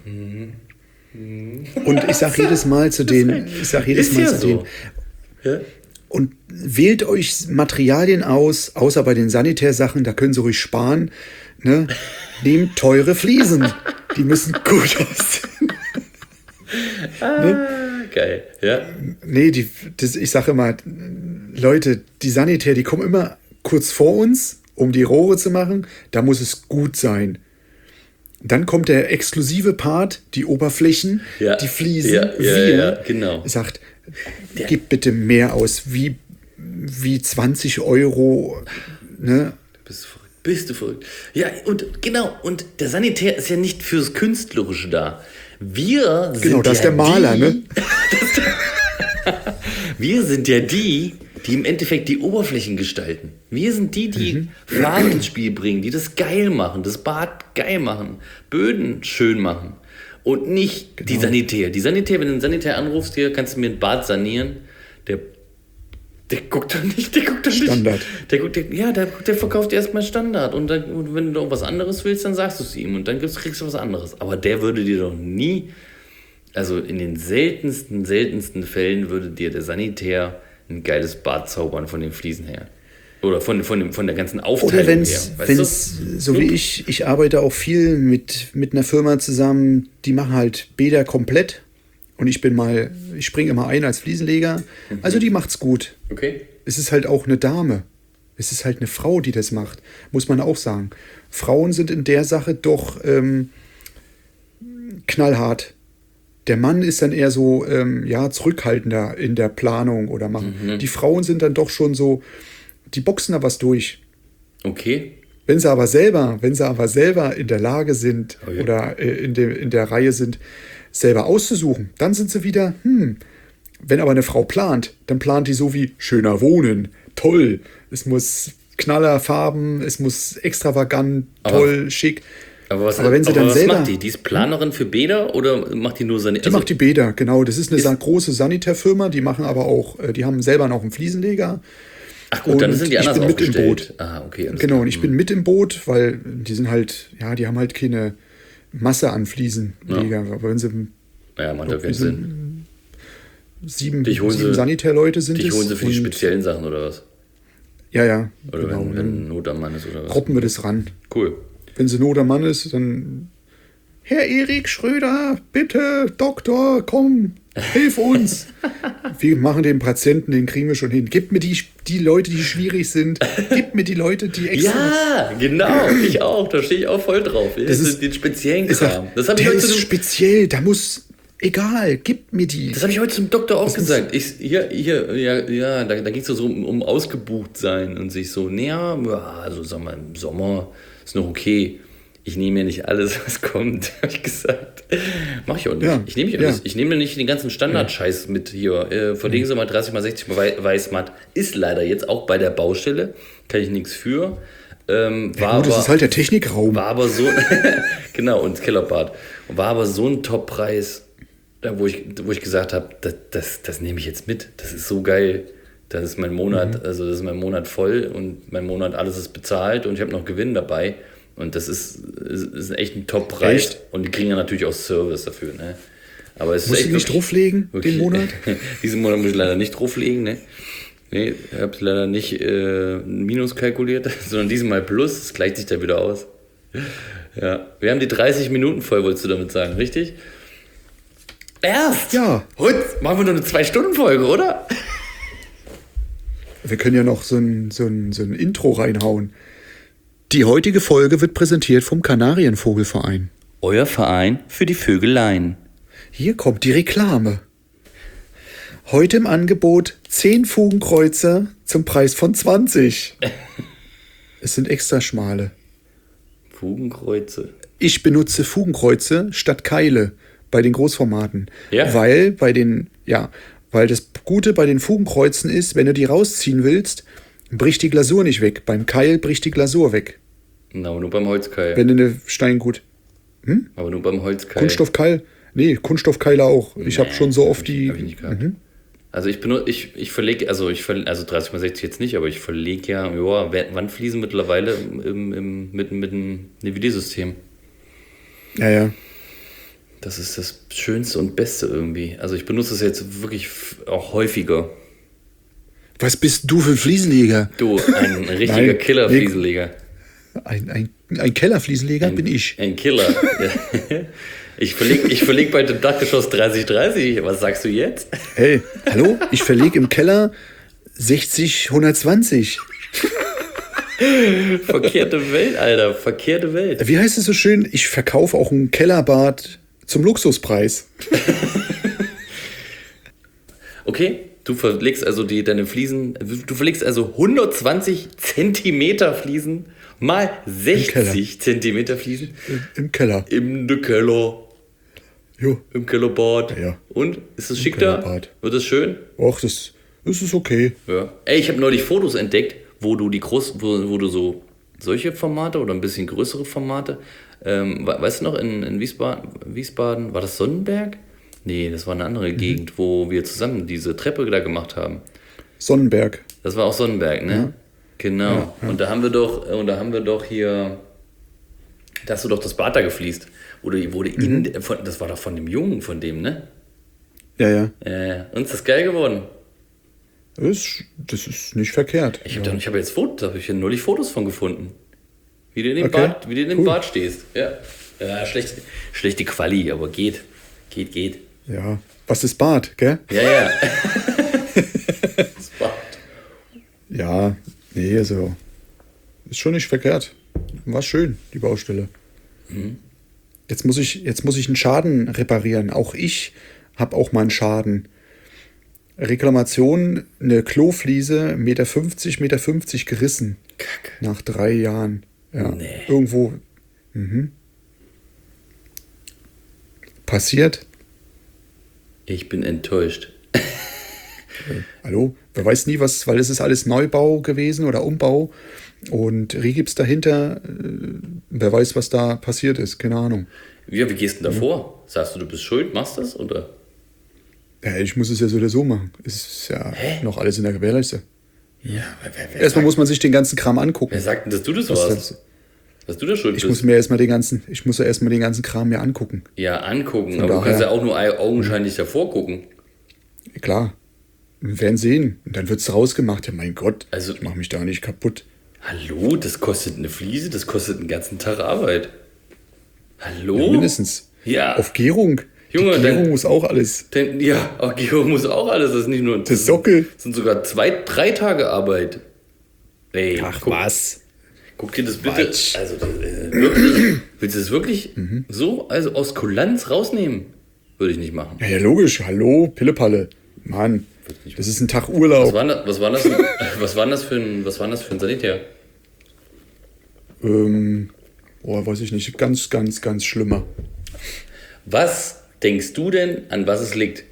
Und ich sage jedes Mal zu denen, ich sage jedes Ist Mal ja zu so. denen, Ja? und wählt euch Materialien aus, außer bei den Sanitärsachen, da können sie ruhig sparen. Ne? Nehmt teure Fliesen. Die müssen gut aussehen. Ah, geil. Ja. Nee, die, das, ich sage immer, Leute, die Sanitär, die kommen immer kurz vor uns, um die Rohre zu machen. Da muss es gut sein. Dann kommt der exklusive Part, die Oberflächen, Ja. die Fliesen. Ja, ja, wir ja, genau. sagt, gib bitte mehr aus, wie, wie zwanzig Euro. Ne? Bist du verrückt? Bist du verrückt? Ja, und genau, und der Sanitär ist ja nicht fürs Künstlerische da. Wir sind Genau, das ist ja der Maler, die, ne? Wir sind ja die, die im Endeffekt die Oberflächen gestalten. Wir sind die, die Mhm. Farben ins Spiel bringen, die das geil machen, das Bad geil machen, Böden schön machen. Und nicht die Genau. Sanitär. Die Sanitär, wenn du einen Sanitär anrufst, hier kannst du mir ein Bad sanieren, der, der guckt doch nicht, der guckt doch nicht. Standard. Der, guckt- der, ja, der, der verkauft erstmal Standard. Und, dann, und wenn du noch was anderes willst, dann sagst du es ihm und dann gibt's- kriegst du was anderes. Aber der würde dir doch nie, also in den seltensten, seltensten Fällen würde dir der Sanitär ein geiles Bad zaubern von den Fliesen her. Oder von, von, dem, von der ganzen Aufteilung Oder wenn her. es, Weißt so wie ich, ich arbeite auch viel mit, mit einer Firma zusammen, die machen halt Bäder komplett. Und ich bin mal, ich springe immer ein als Fliesenleger. Also die macht's gut. du? Okay. Es ist halt auch eine Dame. Es ist halt eine Frau, die das macht. Muss man auch sagen. Frauen sind in der Sache doch ähm, knallhart. Der Mann ist dann eher so ähm, ja, zurückhaltender in der Planung oder machen. Mhm. Die Frauen sind dann doch schon so, die boxen da was durch. Okay. Wenn sie aber selber, wenn sie aber selber in der Lage sind Okay. oder äh, in, dem, in der Reihe sind, selber auszusuchen, dann sind sie wieder, hm, wenn aber eine Frau plant, dann plant die so wie schöner wohnen, toll, es muss Knallerfarben, es muss extravagant, Aber- toll, schick. Aber was, Aber wenn sie aber dann was selber- macht die? Die ist Planerin für Bäder oder macht die nur seine... Die macht die Bäder, genau. Das ist eine Ist- sa- große Sanitärfirma, die machen aber auch, äh, die haben selber noch einen Fliesenleger. Ach gut, dann und sind die ich anders bin mit im aufgestellt. Boot. Ah, okay. alles Genau, klar. und ich bin mit im Boot, weil die sind halt, ja, die haben halt keine Masse an Fliesenleger. Aber wenn sie Ja, macht ja wir keinen sind- Sinn. sieben, Dich holen sieben sie- Sanitärleute sind Die es. holen sie für die und- speziellen Sachen oder was? Ja, ja. Oder genau. wenn, wenn Not am Mann ist oder was? Gruppen wir das ran. Cool. Wenn sie Not am Mann ist, dann Herr Erik Schröder, bitte, Doktor, komm, hilf uns. Wir machen den Patienten, den kriegen wir schon hin. Gib mir die, die Leute, die schwierig sind. Gib mir die Leute, die extra... Ja, genau. Ich auch. Da stehe ich auch voll drauf. Das ist- ist den speziellen Ich sag, Kram. Das habe ich, der heute ist zu dem- speziell, da muss... Egal, gib mir die. das hab ich heute zum Doktor auch Das ist- gesagt. Ich, hier, hier, ja, ja da, da ging es so um, um ausgebucht sein und sich so, naja, ja, also sag mal, im Sommer ist noch okay. Ich nehme ja nicht alles, was kommt, habe ich gesagt. Mach ich auch nicht. Ja, Ich nehme nicht ja. alles. Ich nehme nicht den ganzen Standard-Scheiß mit hier. Äh, verlegen Sie mal dreißig mal sechzig mal Wei- Weißmatt. Ist leider jetzt auch bei der Baustelle. Kann ich nichts für. Ähm, war Gut, das aber- ist halt der Technikraum. war aber so, genau, und das Kellerbad. War aber so ein Top-Preis, da wo ich, wo ich gesagt habe, das, das, das nehme ich jetzt mit. Das ist so geil. Das ist mein Monat, also das ist mein Monat voll und mein Monat alles ist bezahlt und ich habe noch Gewinn dabei. Und das ist, ist, ist echt ein Top-Preis. Echt? Und die kriegen ja natürlich auch Service dafür. Ne? Aber es Musst ist du echt nicht wirklich- drauflegen, wirklich- den Monat? Diesen Monat muss ich leider nicht drauflegen. Ne? Nee, ich habe leider nicht äh, Minus kalkuliert, sondern diesmal Plus. Das gleicht sich da wieder aus. Ja, wir haben die dreißig Minuten voll, wolltest du damit sagen, richtig? Erst? Ja. Heute machen wir nur eine zwei Stunden Folge, oder? Wir können ja noch so ein, so ein, so ein Intro reinhauen. Die heutige Folge wird präsentiert vom Kanarienvogelverein. Euer Verein für die Vögeleien. Hier kommt die Reklame. Heute im Angebot zehn Fugenkreuzer zum Preis von zwanzig. Es sind extra schmale. Fugenkreuze. Ich benutze Fugenkreuze statt Keile bei den Großformaten. Ja. Weil bei den, ja, weil das Gute bei den Fugenkreuzen ist, wenn du die rausziehen willst, bricht die Glasur nicht weg. Beim Keil bricht die Glasur weg. Na, aber nur beim Holzkeil. Wenn du eine Steingut. aber nur beim Holzkeil. Kunststoffkeil? Nee, Kunststoffkeile auch. Ich habe Nee, schon so hab oft ich- die. hab ich nicht gehabt. Also ich benutze, ich, ich verlege, also ich verlege, also dreißig mal sechzig jetzt nicht, aber ich verlege ja, ja Wandfliesen mittlerweile im, im, mit, mit einem Niveliersystem. Ja, ja. Das ist das Schönste und Beste irgendwie. Also ich benutze es jetzt wirklich f- auch häufiger. Was bist du für ein Fliesenleger? Du, ein richtiger Nein, Killer-Fliesenleger. Ein, ein, ein Kellerfliesenleger bin ich. Ein Killer. Ja. Ich verlege ich verleg bei dem Dachgeschoss dreißig dreißig. Was sagst du jetzt? Hey, hallo? Ich verlege im Keller sechzig hundertzwanzig. Verkehrte Welt, Alter. Verkehrte Welt. Wie heißt es so schön? Ich verkaufe auch ein Kellerbad zum Luxuspreis. Okay, du verlegst also die, deine Fliesen, du verlegst also hundertzwanzig Zentimeter Fliesen mal sechzig Zentimeter Fliesen Im Keller. im Keller, Jo. im Kellerbad. Ja. Und, ist es schick da? Kellerbad. Wird es schön? Och, das, das ist okay. Ja. Ey, ich habe neulich Fotos entdeckt, wo du die groß, wo, wo du so solche Formate oder ein bisschen größere Formate, ähm, we- weißt du noch, in, in Wiesbaden, Wiesbaden, war das Sonnenberg? Nee, das war eine andere Gegend, wo wir zusammen diese Treppe da gemacht haben. Sonnenberg. Das war auch Sonnenberg, ne? Genau. Und da haben wir doch, und da haben wir doch hier, da hast du doch das Bad da gefliest. Oder wurde in, von, das war doch von dem Jungen, von dem, ne? Ja, ja. Äh, uns ist das geil geworden. Das, das ist nicht verkehrt. Ich habe ich hab jetzt Fotos, da habe ich ja neulich Fotos von gefunden. Wie du in dem, Okay, Bad, wie du in dem cool. Bad stehst. Ja. Ja, schlecht, schlechte Quali, aber geht. Geht, geht. Ja. Was ist Bad, gell? Ja, ja. Das Bad. Ja, nee, also. Ist schon nicht verkehrt. War schön, die Baustelle. Jetzt muss ich, jetzt muss ich einen Schaden reparieren. Auch ich habe auch mal einen Schaden. Reklamation, eine Klofliese, Meter fünfzig, Meter fünfzig gerissen. Kack. Nach drei Jahren. Ja, Nee. irgendwo. Mhm. Passiert. Ich bin enttäuscht. Hallo? Wer weiß nie, was, weil es ist alles Neubau gewesen oder Umbau. Und Rigips dahinter, äh, wer weiß, was da passiert ist. Keine Ahnung. Ja, wie gehst du denn da vor? Sagst du, du bist schuld, machst das? Oder? Ja, ich muss es ja so oder so machen. Es ist ja noch alles in der Gewährleiste. Ja, wer, wer, wer, Erstmal sagt, muss man sich den ganzen Kram angucken. wer sagt denn, dass du das Was warst? das- Dass du da schuld Ich bist? muss mir erstmal den ganzen, ich muss ja erstmal den ganzen Kram mir angucken. Ja, angucken. Von Aber du daher- kannst ja auch nur au- augenscheinlich davor gucken. Klar. Wir werden sehen. Und dann wird es rausgemacht. Ja, mein Gott. Also- ich mache mich da nicht kaputt. Hallo, das kostet eine Fliese, das kostet einen ganzen Tag Arbeit. Hallo? Ja, mindestens. Ja. Auf Gärung. Junge, Die Gärung dann- muss auch alles. Denn, ja, auch Geo muss auch alles, das ist nicht nur. Der Sockel. Das sind sogar zwei, drei Tage Arbeit. Ey, guck, was? guck dir das bitte. Quatsch. Also, das, äh, wirklich? Willst du das wirklich so, also aus Kulanz rausnehmen? Würde ich nicht machen. Ja, ja, logisch. Hallo, Pillepalle. Mann, das ist ein Tag Was Urlaub. war, das, was, war das, was war das für ein, was war das für ein Sanitär? Ähm, boah, weiß ich nicht. Ganz, ganz, ganz schlimmer. Was denkst du denn, an was es liegt?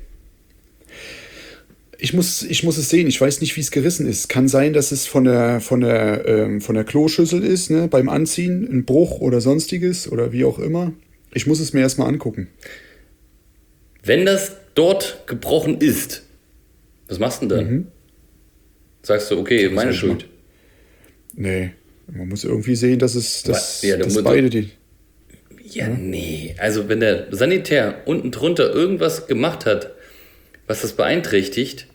Ich muss, ich muss es sehen. Ich weiß nicht, wie es gerissen ist. Kann sein, dass es von der, von der, ähm, von der Kloschüssel ist, ne, beim Anziehen, ein Bruch oder sonstiges oder wie auch immer. Ich muss es mir erstmal angucken. Wenn das dort gebrochen ist, was machst du denn dann? Sagst du, okay, meine soll ich Schuld. Nee, man muss irgendwie sehen, dass es, dass, Ja, da dass muss- beide die. Ja, nee. Also wenn der Sanitär unten drunter irgendwas gemacht hat, was das beeinträchtigt,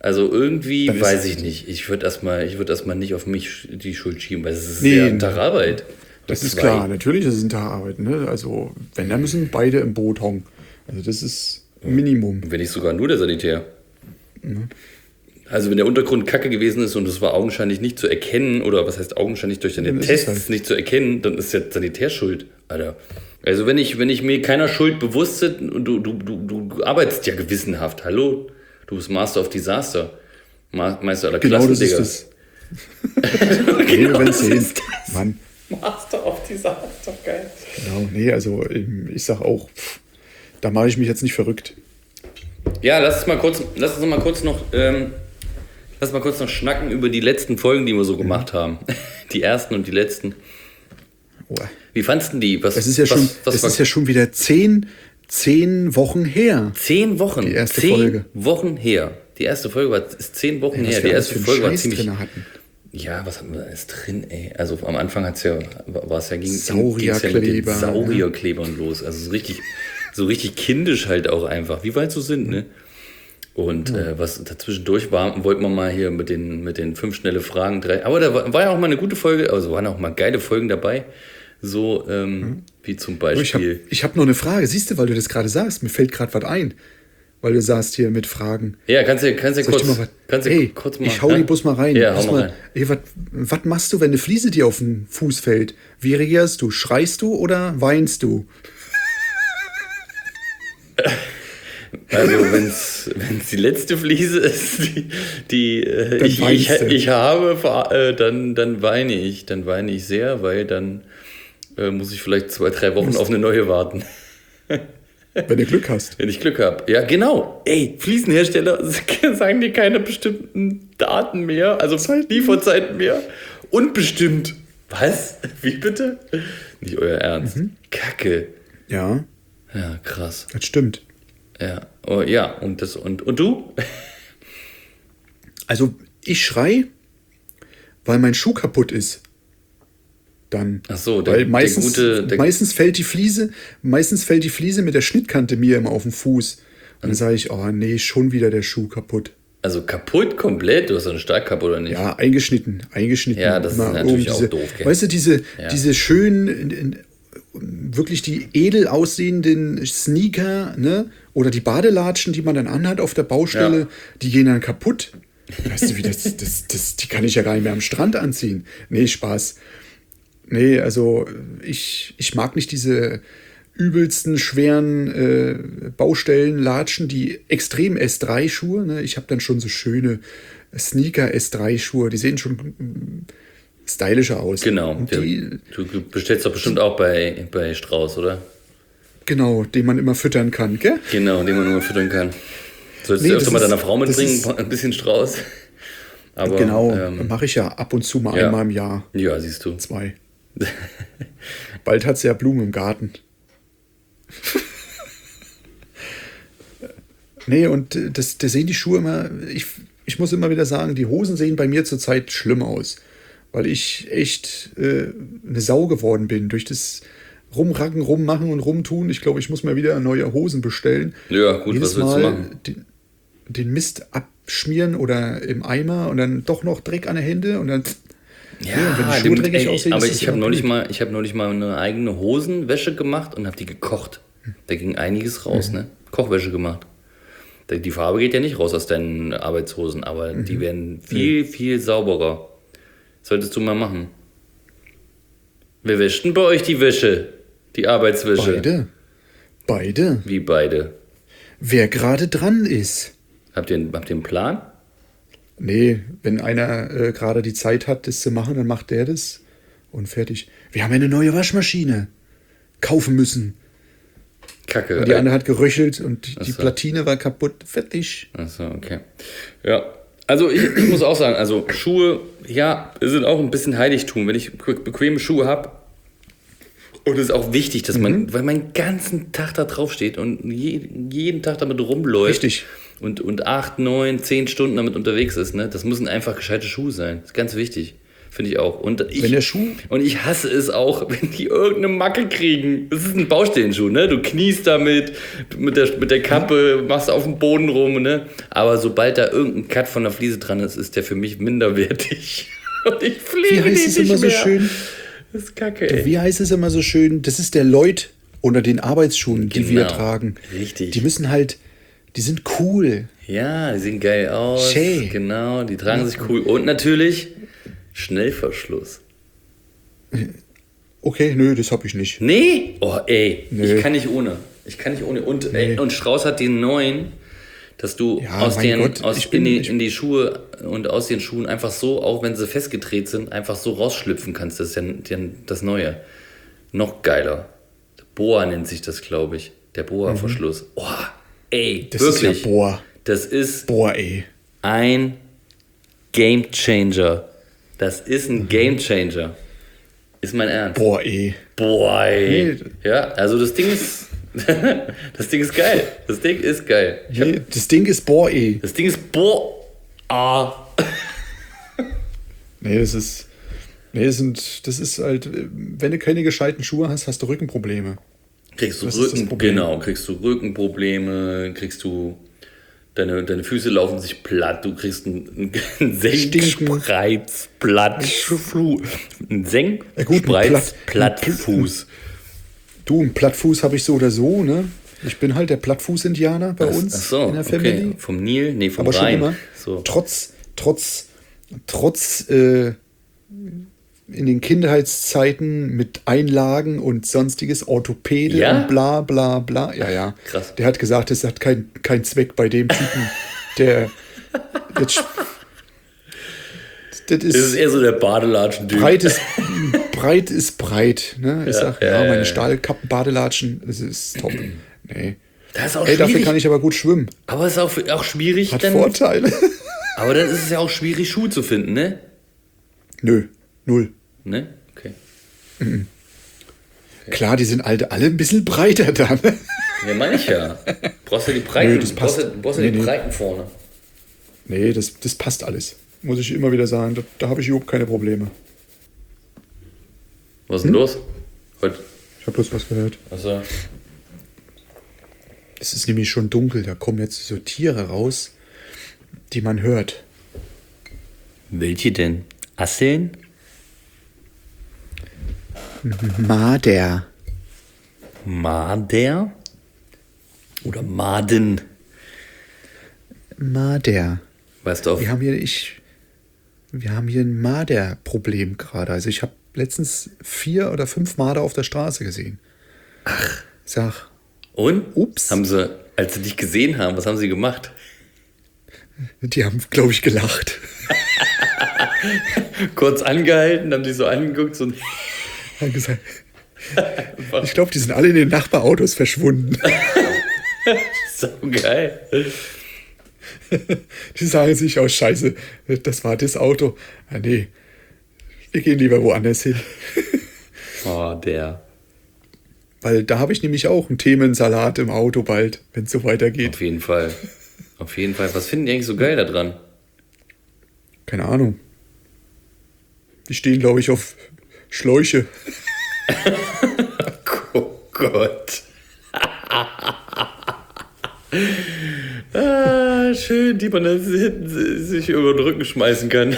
Also irgendwie, Dann ist weiß es- ich nicht. Ich würde erstmal würd erstmal nicht auf mich die Schuld schieben, weil es ist Nee, sehr ein Tag Arbeit. Das ist Zwei. klar, natürlich ist es ein Tag Arbeit. Ne? Also, wenn, dann müssen beide im Boot hongen. Also, das ist Minimum. Wenn nicht sogar nur der Sanitär. Also wenn der Untergrund kacke gewesen ist und es war augenscheinlich nicht zu erkennen, oder was heißt augenscheinlich durch deine Ja, das ist Tests halt- nicht zu erkennen, dann ist der Sanitär schuld, Alter. Also wenn ich, wenn ich mir keiner Schuld bewusst bin, und du, du, du, du arbeitest ja gewissenhaft, hallo? Du bist Master of Disaster. Ma- Meister aller Genau, Klassen, das ist Digga. das. Nee, wir werden das sehen. ist das. Mann, Master of Disaster, geil. genau. Nee, also, ähm, ich sag auch, pff, da mache ich mich jetzt nicht verrückt. Ja, lass uns mal kurz, lass uns mal kurz noch, ähm, lass mal kurz noch schnacken über die letzten Folgen, die wir so gemacht haben. Die ersten und die letzten. Oh. Wie fandst du die? Was, Es ist ja was, schon, was es war ist ja schon wieder zehn, zehn Wochen her. zehn Wochen. Die erste zehn Folge. Wochen her. Die erste Folge war ist zehn Wochen Was her. wir Die alles erste für einen Folge war Scheiß ziemlich. drin hatten. Ja, was hatten wir da alles drin, ey? Also am Anfang hat's ja, war es ja ging, ging's ja mit den Saurierkleber, Saurierklebern los. Also so richtig, so richtig kindisch halt auch einfach, wie weit so sind, ne? Und äh, was dazwischendurch war, wollten wir mal hier mit den, mit den fünf schnelle Fragen, drei. Aber da war, war ja auch mal eine gute Folge, also waren auch mal geile Folgen dabei. So ähm, wie zum Oh, ich habe Beispiel. ich hab noch eine Frage. Siehst du, weil du das gerade sagst, mir fällt gerade was ein. Weil du sagst hier mit Fragen. Ja, kannst du kannst du Soll ich kurz, dir mal was? kannst du Ey, kurz mal. ich hau ne? die Bus mal rein. Ja, Bus hau mal rein. Ey, was, was machst du, wenn eine Fliese dir auf den Fuß fällt? Wie reagierst du? Schreist du oder weinst du? Also wenn es die letzte Fliese ist, die, die äh, Dann ich, ich, weinst du. ich habe, ver- äh, dann, dann weine ich. Dann weine ich sehr, weil dann äh, muss ich vielleicht zwei, drei Wochen auf eine neue warten, Wenn du Glück hast. wenn ich Glück habe. Ja, genau. Ey, Fliesenhersteller sagen dir keine bestimmten Daten mehr, also Lieferzeiten mehr. Unbestimmt. Was? Wie bitte? Nicht euer Ernst. Mhm. Kacke. Ja, Ja, krass. das stimmt. Ja, oh, ja. Und das und und du? Also ich schrei, weil mein Schuh kaputt ist. Dann. Ach so, der- weil der meistens, gute- der- meistens fällt die Fliese, meistens fällt die Fliese mit der Schnittkante mir immer auf den Fuß. Und Mhm. dann sage ich, oh nee, schon wieder der Schuh kaputt. Also kaputt komplett? Du hast einen Stark kaputt oder nicht? Ja, eingeschnitten, eingeschnitten. Ja, das ist Immer natürlich oben auch diese, doof, gell? Weißt du, diese, Ja. diese schönen, in, in, wirklich die edel aussehenden Sneaker, ne? Oder die Badelatschen, die man dann anhat auf der Baustelle, Ja. die gehen dann kaputt. Weißt du, wie das, das, das, die kann ich ja gar nicht mehr am Strand anziehen. Nee, Spaß. Nee, also ich, ich mag nicht diese übelsten, schweren äh, Baustellenlatschen, die extrem S drei Schuhe. Ne? Ich habe dann schon so schöne Sneaker S drei Schuhe, die sehen schon mm, stylischer aus. Genau. Und Der- die, Du du bestellst doch bestimmt auch bei, bei Strauß, oder? genau, den man immer füttern kann, gell? Genau, den man nur füttern kann. Solltest Nee, du das öfter mal ist- deiner Frau das mitbringen, ist- ein bisschen Strauß. Aber, Genau, Ähm, mache ich ja ab und zu mal ja. einmal im Jahr. ja, siehst du. Zwei. Bald hat sie ja Blumen im Garten. Nee, und äh, das, da sehen die Schuhe immer, ich, ich muss immer wieder sagen, die Hosen sehen bei mir zurzeit schlimm aus. Weil ich echt äh, eine Sau geworden bin. Durch das Rumracken, Rummachen und Rumtun. Ich glaube, ich muss mal wieder neue Hosen bestellen. Ja, gut, Jedes was willst du Mal machen? Den, den Mist abschmieren oder im Eimer und dann doch noch Dreck an den Händen und dann. Ja, und wenn die Schuhe dem- dreckig ey, aussehen, aber ist das ich habe immer neulich blöd. mal, ich habe neulich mal eine eigene Hosenwäsche gemacht und habe die gekocht. Da ging einiges raus, Mhm. ne? Kochwäsche gemacht. Da- Die Farbe geht ja nicht raus aus deinen Arbeitshosen, aber Mhm. die werden viel, viel sauberer. Solltest du mal machen. Wer wäscht denn bei euch die Wäsche? Die Arbeitswäsche? Beide. Beide. Wie beide? Wer gerade dran ist. Habt ihr, habt ihr einen Plan? Nee, wenn einer äh, gerade die Zeit hat, das zu machen, dann macht der das und fertig. Wir haben ja eine neue Waschmaschine kaufen müssen. Kacke. Und die andere hat geröchelt und die, Ach die so. Platine war kaputt. Fertig. Achso, okay. Ja, also ich, ich muss auch sagen, also Schuhe, ja, sind auch ein bisschen Heiligtum. Wenn ich be- bequeme Schuhe habe, und es ist auch wichtig, dass man, weil man den ganzen Tag da drauf steht und je, jeden Tag damit rumläuft. Richtig. Und, und acht, neun, zehn Stunden damit unterwegs ist, ne? Das müssen einfach gescheite Schuhe sein. Das ist ganz wichtig. Finde ich auch. Und ich, Wenn der Schuh... und ich hasse es auch, wenn die irgendeine Macke kriegen. Das ist ein Baustellenschuh, ne? Du kniest damit, mit der, mit der Kappe, machst auf dem Boden rum, ne? Aber sobald da irgendein Cut von der Fliese dran ist, ist der für mich minderwertig. Und ich pflege Wie heißt den es nicht immer so mehr. schön? Das ist kacke, ey. Wie heißt es immer so schön? Das ist der Lloyd unter den Arbeitsschuhen, die wir Genau. tragen. Richtig. Die müssen halt... Die sind cool. Ja, die sehen geil aus. Schön. Genau, die tragen sich cool. Und natürlich Schnellverschluss. Okay, nö, das hab ich nicht. Nee? Oh, ey, Nee. ich kann nicht ohne. Ich kann nicht ohne. Und, ey, und Strauß hat den neuen, dass du Ja, aus mein den, Gott, aus, ich bin- in, die, ich- in die Schuhe und aus den Schuhen einfach so, auch wenn sie festgedreht sind, einfach so rausschlüpfen kannst. Das ist ja ja das Neue. Noch geiler. Boa nennt sich das, glaube ich. Der Boa-Verschluss. Oh, ey, Das wirklich. ist ja boah. Das ist Boah, ey. ein Game Changer. Das ist ein Game Changer. Ist mein Ernst. Boah, ey. Boah, ey. Nee. Ja, also das Ding ist. Das Ding ist geil. Das Ding ist geil. Ich hab, Nee, das Ding ist boah, ey. das Ding ist boah. Ah. Nee, das ist. Nee, das, sind, das ist halt, wenn du keine gescheiten Schuhe hast, hast du Rückenprobleme. Kriegst du Das ist das Rücken, Problem. genau, kriegst du Rückenprobleme, kriegst du. Deine, deine Füße laufen sich platt, du kriegst einen, einen Senkspreizplatt. Ein Ja, gut, ein Senkspreiz Platt- Plattfuß. Du, einen Plattfuß habe ich so oder so, ne? Ich bin halt der Plattfuß-Indianer bei uns Ach so, in der okay. Family. Vom Nil? Nee, vom Aber schon Rhein. immer. So. Trotz, trotz, trotz äh, in den Kindheitszeiten mit Einlagen und sonstiges Orthopäde Ja? und bla bla bla. Ja, ja. Krass. Der hat gesagt, es hat keinen kein Zweck bei dem Typen, der jetzt. Das Das ist ist eher so der Badelatschen-Typ. breit ist, breit ist breit. Ne? Ich Ja, sag, ja, ja, ja, meine ja. Stahlkappen-Badelatschen, das ist top. Nee. Das ist auch Ey, dafür schwierig. kann ich aber gut schwimmen. Aber es ist auch, auch schwierig, Hat dann, Vorteile. aber dann ist es ja auch schwierig, Schuhe zu finden, ne? Nö, null. Ne? Okay. Klar, die sind alle, alle ein bisschen breiter dann. Ja, meine ich ja. Brauchst du die Breiten, Nö, das passt. brauchst du, brauchst du Nee, die nee. Breiten vorne. Nee, das, das passt alles. Muss ich immer wieder sagen. Da, da habe ich überhaupt keine Probleme. Was ist Hm? denn los? Heute. Ich habe bloß was gehört. Also, Es ist nämlich schon dunkel. Da kommen jetzt so Tiere raus, die man hört. welche denn? Asseln? Marder. Marder? Oder Maden? Marder. Weißt du, auf Wir haben hier, ich, wir haben hier ein Marder-Problem gerade. Also ich habe letztens vier oder fünf Marder auf der Straße gesehen. Ach. Sag, Und? Ups. Haben sie, als sie dich gesehen haben, was haben sie gemacht? die haben, glaube ich, gelacht. Kurz angehalten, haben die so angeguckt, so Haben gesagt, ich glaube, die sind alle in den Nachbarautos verschwunden. so geil. Die sagen sich aus, scheiße, das war das Auto. Ah, nee, wir gehen lieber woanders hin. Oh, der. Weil da habe ich nämlich auch einen Themensalat im Auto bald, wenn es so weitergeht. Auf jeden Fall. Auf jeden Fall. Was finden die eigentlich so geil da dran? Keine Ahnung. Die stehen, glaube ich, auf Schläuche. Oh Gott. ah, schön, die man dann hinten sich über den Rücken schmeißen kann.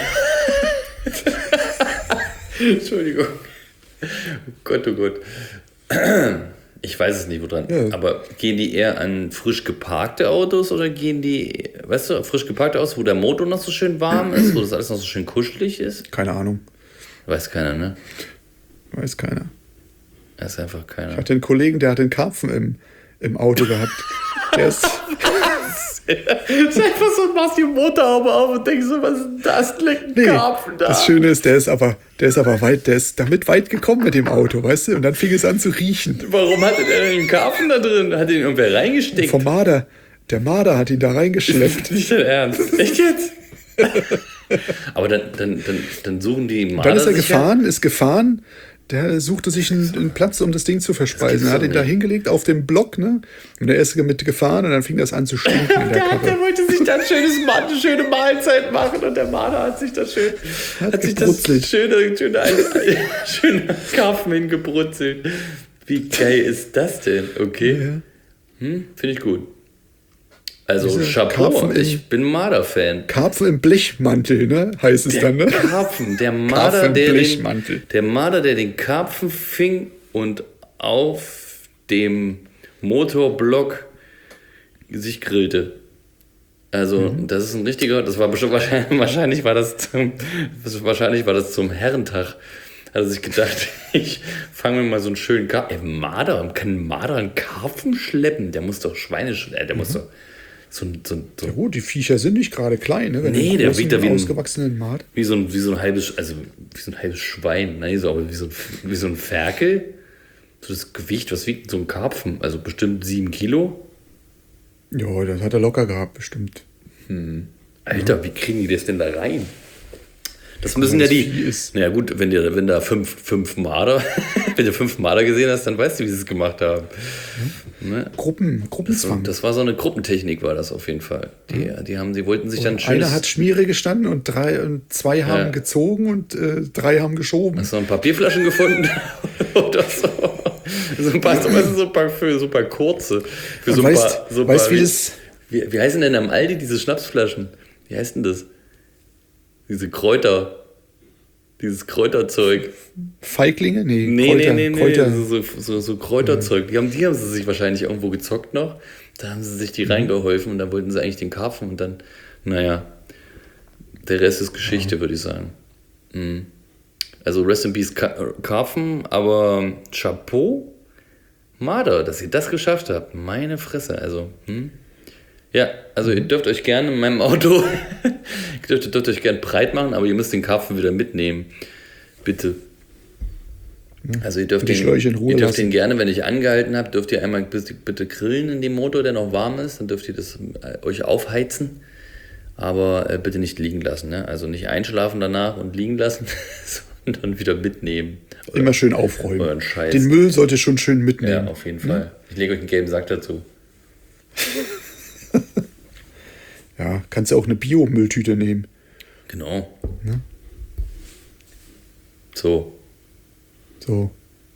Entschuldigung. Oh Gott, oh Gott. Ich weiß es nicht, woran. Ja. Aber gehen die eher an frisch geparkte Autos oder gehen die, weißt du, frisch geparkte Autos, wo der Motor noch so schön warm ist, wo das alles noch so schön kuschelig ist? Keine Ahnung. Weiß keiner, ne? Weiß keiner. Weiß einfach keiner. Ich hatte einen Kollegen, der hat einen Karpfen im, im Auto gehabt. Der ist, Das ist einfach so, du machst die Motorhaube auf und denkst so, was ist denn das? Leck ein nee, Karpfen da. das Schöne ist, der ist aber, der ist aber weit, der ist damit weit gekommen mit dem Auto, weißt du? Und dann fing es an zu riechen. Warum hatte der denn einen Karpfen da drin? Hat ihn irgendwer reingesteckt? Vom Marder. Der Marder hat ihn da reingeschleppt. Nicht dein Ernst. Echt jetzt? Aber dann, dann, dann, dann suchen die Marder Dann ist er sich ja- gefahren, ist gefahren, der suchte sich einen, einen Platz, um das Ding zu verspeisen. Er hat so ihn da nicht. hingelegt auf dem Block, ne? Und er ist mit gefahren und dann fing das an zu stinken in der Der, hat, der Karre. wollte sich da ein schönes Ma- eine schöne Mahlzeit machen und der Marder hat sich das schön, Hat hat sich das gebrutzelt. schöne, schöne, schöne Karpfen hingebrutzelt. Wie geil ist das denn? Okay, Ja. hm, finde ich gut. Also Diese Chapeau, Karpfen in- ich bin Marder-Fan. Karpfen im Blechmantel, ne? Heißt es dann, ne? Karpfen, der Marder, Karpfen im der den, Blechmantel. der Marder, der den Karpfen fing und auf dem Motorblock sich grillte. Also, Mhm. das ist ein richtiger, das war bestimmt wahrscheinlich, wahrscheinlich war das zum, wahrscheinlich war das zum Herrentag. Hat er sich gedacht, ich fange mir mal so einen schönen Karpfen. Ey, Marder, kann ein Marder einen Karpfen schleppen? Der muss doch Schweine schleppen, der muss Mhm. doch so, ein- so, ein- so Ja gut, die Viecher sind nicht gerade klein, ne? Wenn Nee, du der großen, wiegt da wie ein- ausgewachsenen Mart. wie so ein, wie so ein halbes, also wie so ein halbes Schwein, nein, so, aber wie so, ein, wie so ein Ferkel. So das Gewicht, was wiegt so ein Karpfen? Also bestimmt sieben Kilo. Ja, das hat er locker gehabt, bestimmt. Alter, wie kriegen die das denn da rein? Das müssen weil ja das die. Vieh ist. Naja, gut, wenn, dir, wenn da fünf, fünf Marder, wenn du fünf Marder gesehen hast, dann weißt du, wie sie es gemacht haben. Ne? Gruppen, Gruppenzwang. Das war so eine Gruppentechnik, war das auf jeden Fall. Die, die, haben, die wollten sich dann schön. Einer hat Schmiere gestanden und drei und zwei haben Ja. gezogen und äh, drei haben geschoben. Hast du noch ein paar Bierflaschen gefunden? Oder so. So ein paar, so, weißt du, so ein paar, für so ein paar kurze. Für Und so ein weißt- paar, so ein weißt, paar, wie das- Wie, wie heißen denn am Aldi diese Schnapsflaschen? Wie heißt denn das? Diese Kräuter. Dieses Kräuterzeug. Feiglinge? Nee, Nee, Kräuter. nee, nee, nee. Kräuter. So, so, so, so Kräuterzeug. Die haben, die haben sie sich wahrscheinlich irgendwo gezockt noch. Da haben sie sich Mhm. die reingeholfen und dann wollten sie eigentlich den Karpfen und dann, naja, der Rest ist Geschichte, würde ich sagen. Mhm. Also Rest in Peace Ka- Karpfen, aber Chapeau, Marder, dass ihr das geschafft habt. Meine Fresse, also. Hm? Ja, also ihr dürft euch gerne in meinem Auto, ihr dürft, dürft euch gerne breit machen, aber ihr müsst den Karpfen wieder mitnehmen. Bitte. Also ihr dürft, Die den, Schläuche in Ruhe ihr dürft lassen. den gerne, wenn ich angehalten habe, dürft ihr einmal bitte, bitte grillen in dem Motor, der noch warm ist. Dann dürft ihr das äh, euch aufheizen. Aber äh, bitte nicht liegen lassen. Ne? Also nicht einschlafen danach und liegen lassen, sondern wieder mitnehmen. Immer schön aufräumen. Euren Scheiß. Den Müll sollte schon schön Ja, mitnehmen. auf jeden Fall. Ich lege euch einen gelben Sack dazu. Ja, kannst du auch eine Bio-Mülltüte nehmen. Genau. Ne? So, So.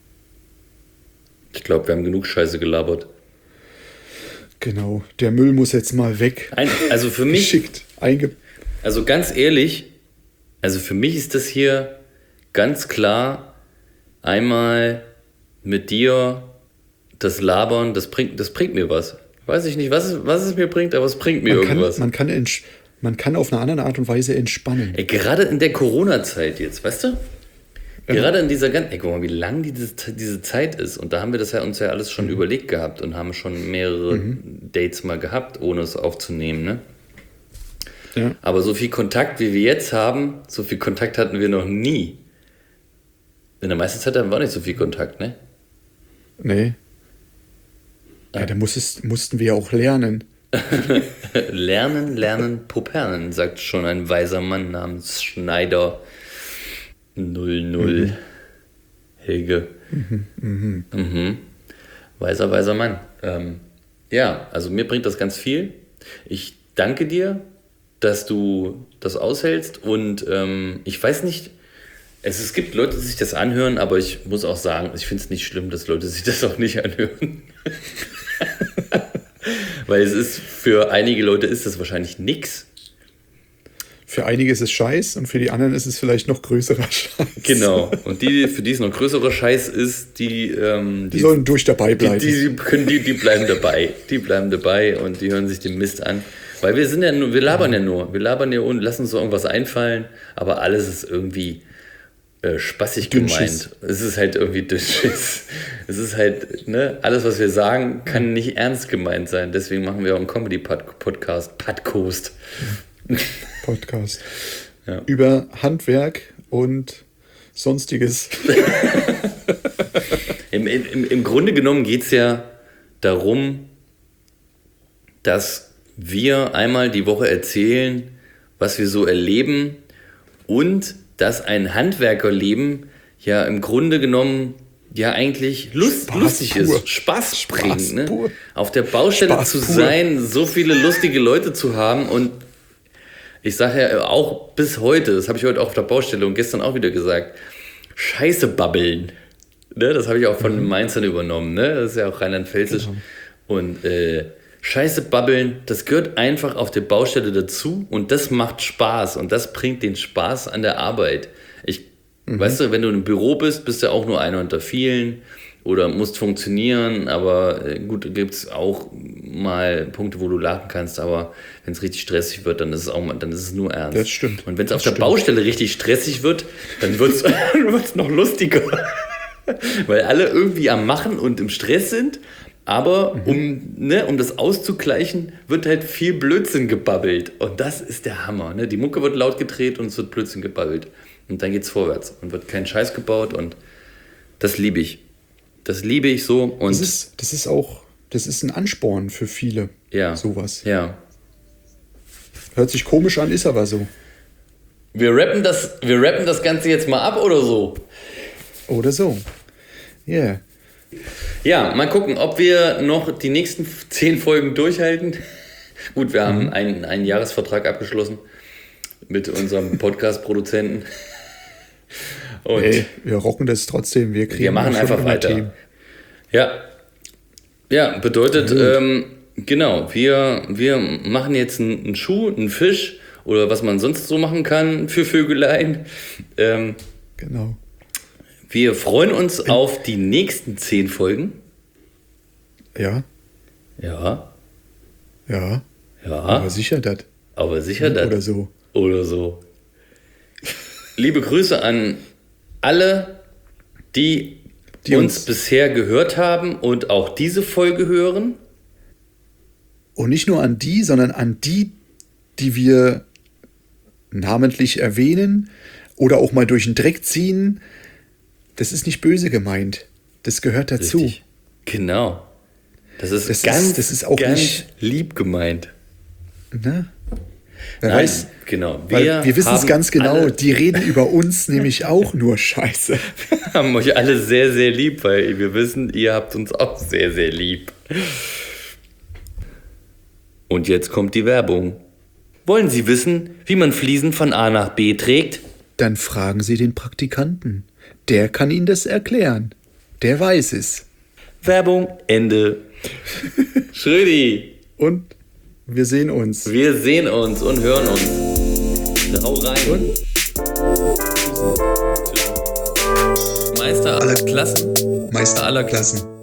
ich glaube, wir haben genug Scheiße gelabert. Genau. Der Müll muss jetzt mal weg. Ein, also für mich, Geschickt. Einge also ganz ehrlich, also für mich ist das hier ganz klar einmal mit dir das Labern, das bringt, das bringt mir was. Weiß ich nicht, was es, was es mir bringt, aber es bringt mir man, kann, irgendwas. man, kann entsch- man kann auf eine andere Art und Weise entspannen. Ey, gerade in der Corona-Zeit jetzt, weißt du? Gerade in dieser ganzen, ey, guck mal, wie lang diese, diese Zeit ist. Und da haben wir das ja uns ja alles schon Mhm. überlegt gehabt und haben schon mehrere Dates mal gehabt, ohne es aufzunehmen, ne? Ja. Aber so viel Kontakt, wie wir jetzt haben, so viel Kontakt hatten wir noch nie. In der meisten Zeit hatten wir auch nicht so viel Kontakt, ne? Nee. Ja, da muss es, mussten wir ja auch lernen. Lernen, lernen, Popernen, sagt schon ein weiser Mann namens Schneider null null. Helge. Mhm. Weiser, weiser Mann. Ähm, ja, also mir bringt das ganz viel. Ich danke dir, dass du das aushältst und ähm, ich weiß nicht, es, es gibt Leute, die sich das anhören, aber ich muss auch sagen, ich finde es nicht schlimm, dass Leute sich das auch nicht anhören. Weil es ist, für einige Leute ist das wahrscheinlich nix. Für einige ist es Scheiß und für die anderen ist es vielleicht noch größerer Scheiß. Genau. Und die, für die es noch größerer Scheiß ist, die, ähm, Die sollen durch dabei die, bleiben. die, die, können, die, die bleiben dabei. Die bleiben dabei und die hören sich den Mist an. Weil wir sind ja nur, wir labern ja nur. Wir labern ja und lassen uns so irgendwas einfallen, aber alles ist irgendwie äh, spaßig Dünnschiss. gemeint. Es ist halt irgendwie Dünnschiss. Es ist halt, ne, alles, was wir sagen, kann nicht ernst gemeint sein. Deswegen machen wir auch einen Comedy-Podcast. Podcast. Podcast. Ja. Über Handwerk und Sonstiges. Im, im, Im Grunde genommen geht es ja darum, dass wir einmal die Woche erzählen, was wir so erleben und dass ein Handwerkerleben ja im Grunde genommen ja eigentlich Lust, Spaß lustig pur. ist, Spaß Spaß bringt. Ne? pur. Auf der Baustelle Spaß zu pur. sein, so viele lustige Leute zu haben und ich sage ja auch bis heute, das habe ich heute auch auf der Baustelle und gestern auch wieder gesagt, Scheiße babbeln. Ne? Das habe ich auch von den Mainzern übernommen. Ne? Das ist ja auch rheinland-pfälzisch. Genau. Und äh, Scheiße babbeln, das gehört einfach auf der Baustelle dazu und das macht Spaß und das bringt den Spaß an der Arbeit. Ich, mhm. Weißt du, wenn du im Büro bist, bist du auch nur einer unter vielen oder musst funktionieren, aber äh, gut, gibt es auch mal Punkte, wo du lachen kannst, aber wenn es richtig stressig wird, dann ist es auch mal, dann ist es nur ernst. Das stimmt. Und wenn es auf Das der stimmt. Baustelle richtig stressig wird, dann wird es noch lustiger. Weil alle irgendwie am Machen und im Stress sind, aber mhm. um, ne, um das auszugleichen, wird halt viel Blödsinn gebabbelt. Und das ist der Hammer. Ne? Die Mucke wird laut gedreht und es wird Blödsinn gebabbelt. Und dann geht's vorwärts und wird kein Scheiß gebaut und das liebe ich. Das liebe ich so. Und das ist, das ist auch, das ist ein Ansporn für viele, ja, sowas. Ja. Hört sich komisch an, ist aber so. Wir rappen das, wir rappen das Ganze jetzt mal ab oder so? Oder so. Yeah. Ja, mal gucken, ob wir noch die nächsten zehn Folgen durchhalten. Gut, wir haben einen, einen Jahresvertrag abgeschlossen mit unserem Podcast-Produzenten. Und hey, wir rocken das trotzdem. Wir, kriegen wir machen schon einfach immer weiter. Themen. Ja, ja, bedeutet, ähm, genau, wir, wir machen jetzt einen, einen Schuh, einen Fisch oder was man sonst so machen kann für Vögelein. Ähm, Genau. Wir freuen uns auf die nächsten zehn Folgen. Ja, Ja, ja. ja, Aber sicher das. aber sicher das. Oder so. Oder so. Liebe Grüße an alle, die, Die uns, uns- bisher gehört haben und auch diese Folge hören. Und nicht nur an die, sondern an die, die wir namentlich erwähnen oder auch mal durch den Dreck ziehen. Das ist nicht böse gemeint. Das gehört dazu. Richtig. Genau. Das ist Das ist- ganz, das ist auch ganz nicht- lieb gemeint. Ne? Wer Nein, weiß, genau. weil wir, wissen es haben ganz genau, alle- die reden über uns nämlich auch nur Scheiße. Wir haben euch alle sehr, sehr lieb, weil wir wissen, ihr habt uns auch sehr, sehr lieb. Und jetzt kommt die Werbung. Wollen Sie wissen, wie man Fliesen von A nach B trägt? Dann fragen Sie den Praktikanten. Der kann Ihnen das erklären. Der weiß es. Werbung, Ende. Schrödi, Und wir sehen uns. wir sehen uns und hören uns. Hau rein. Und Meister aller Klassen. Meister aller Klassen.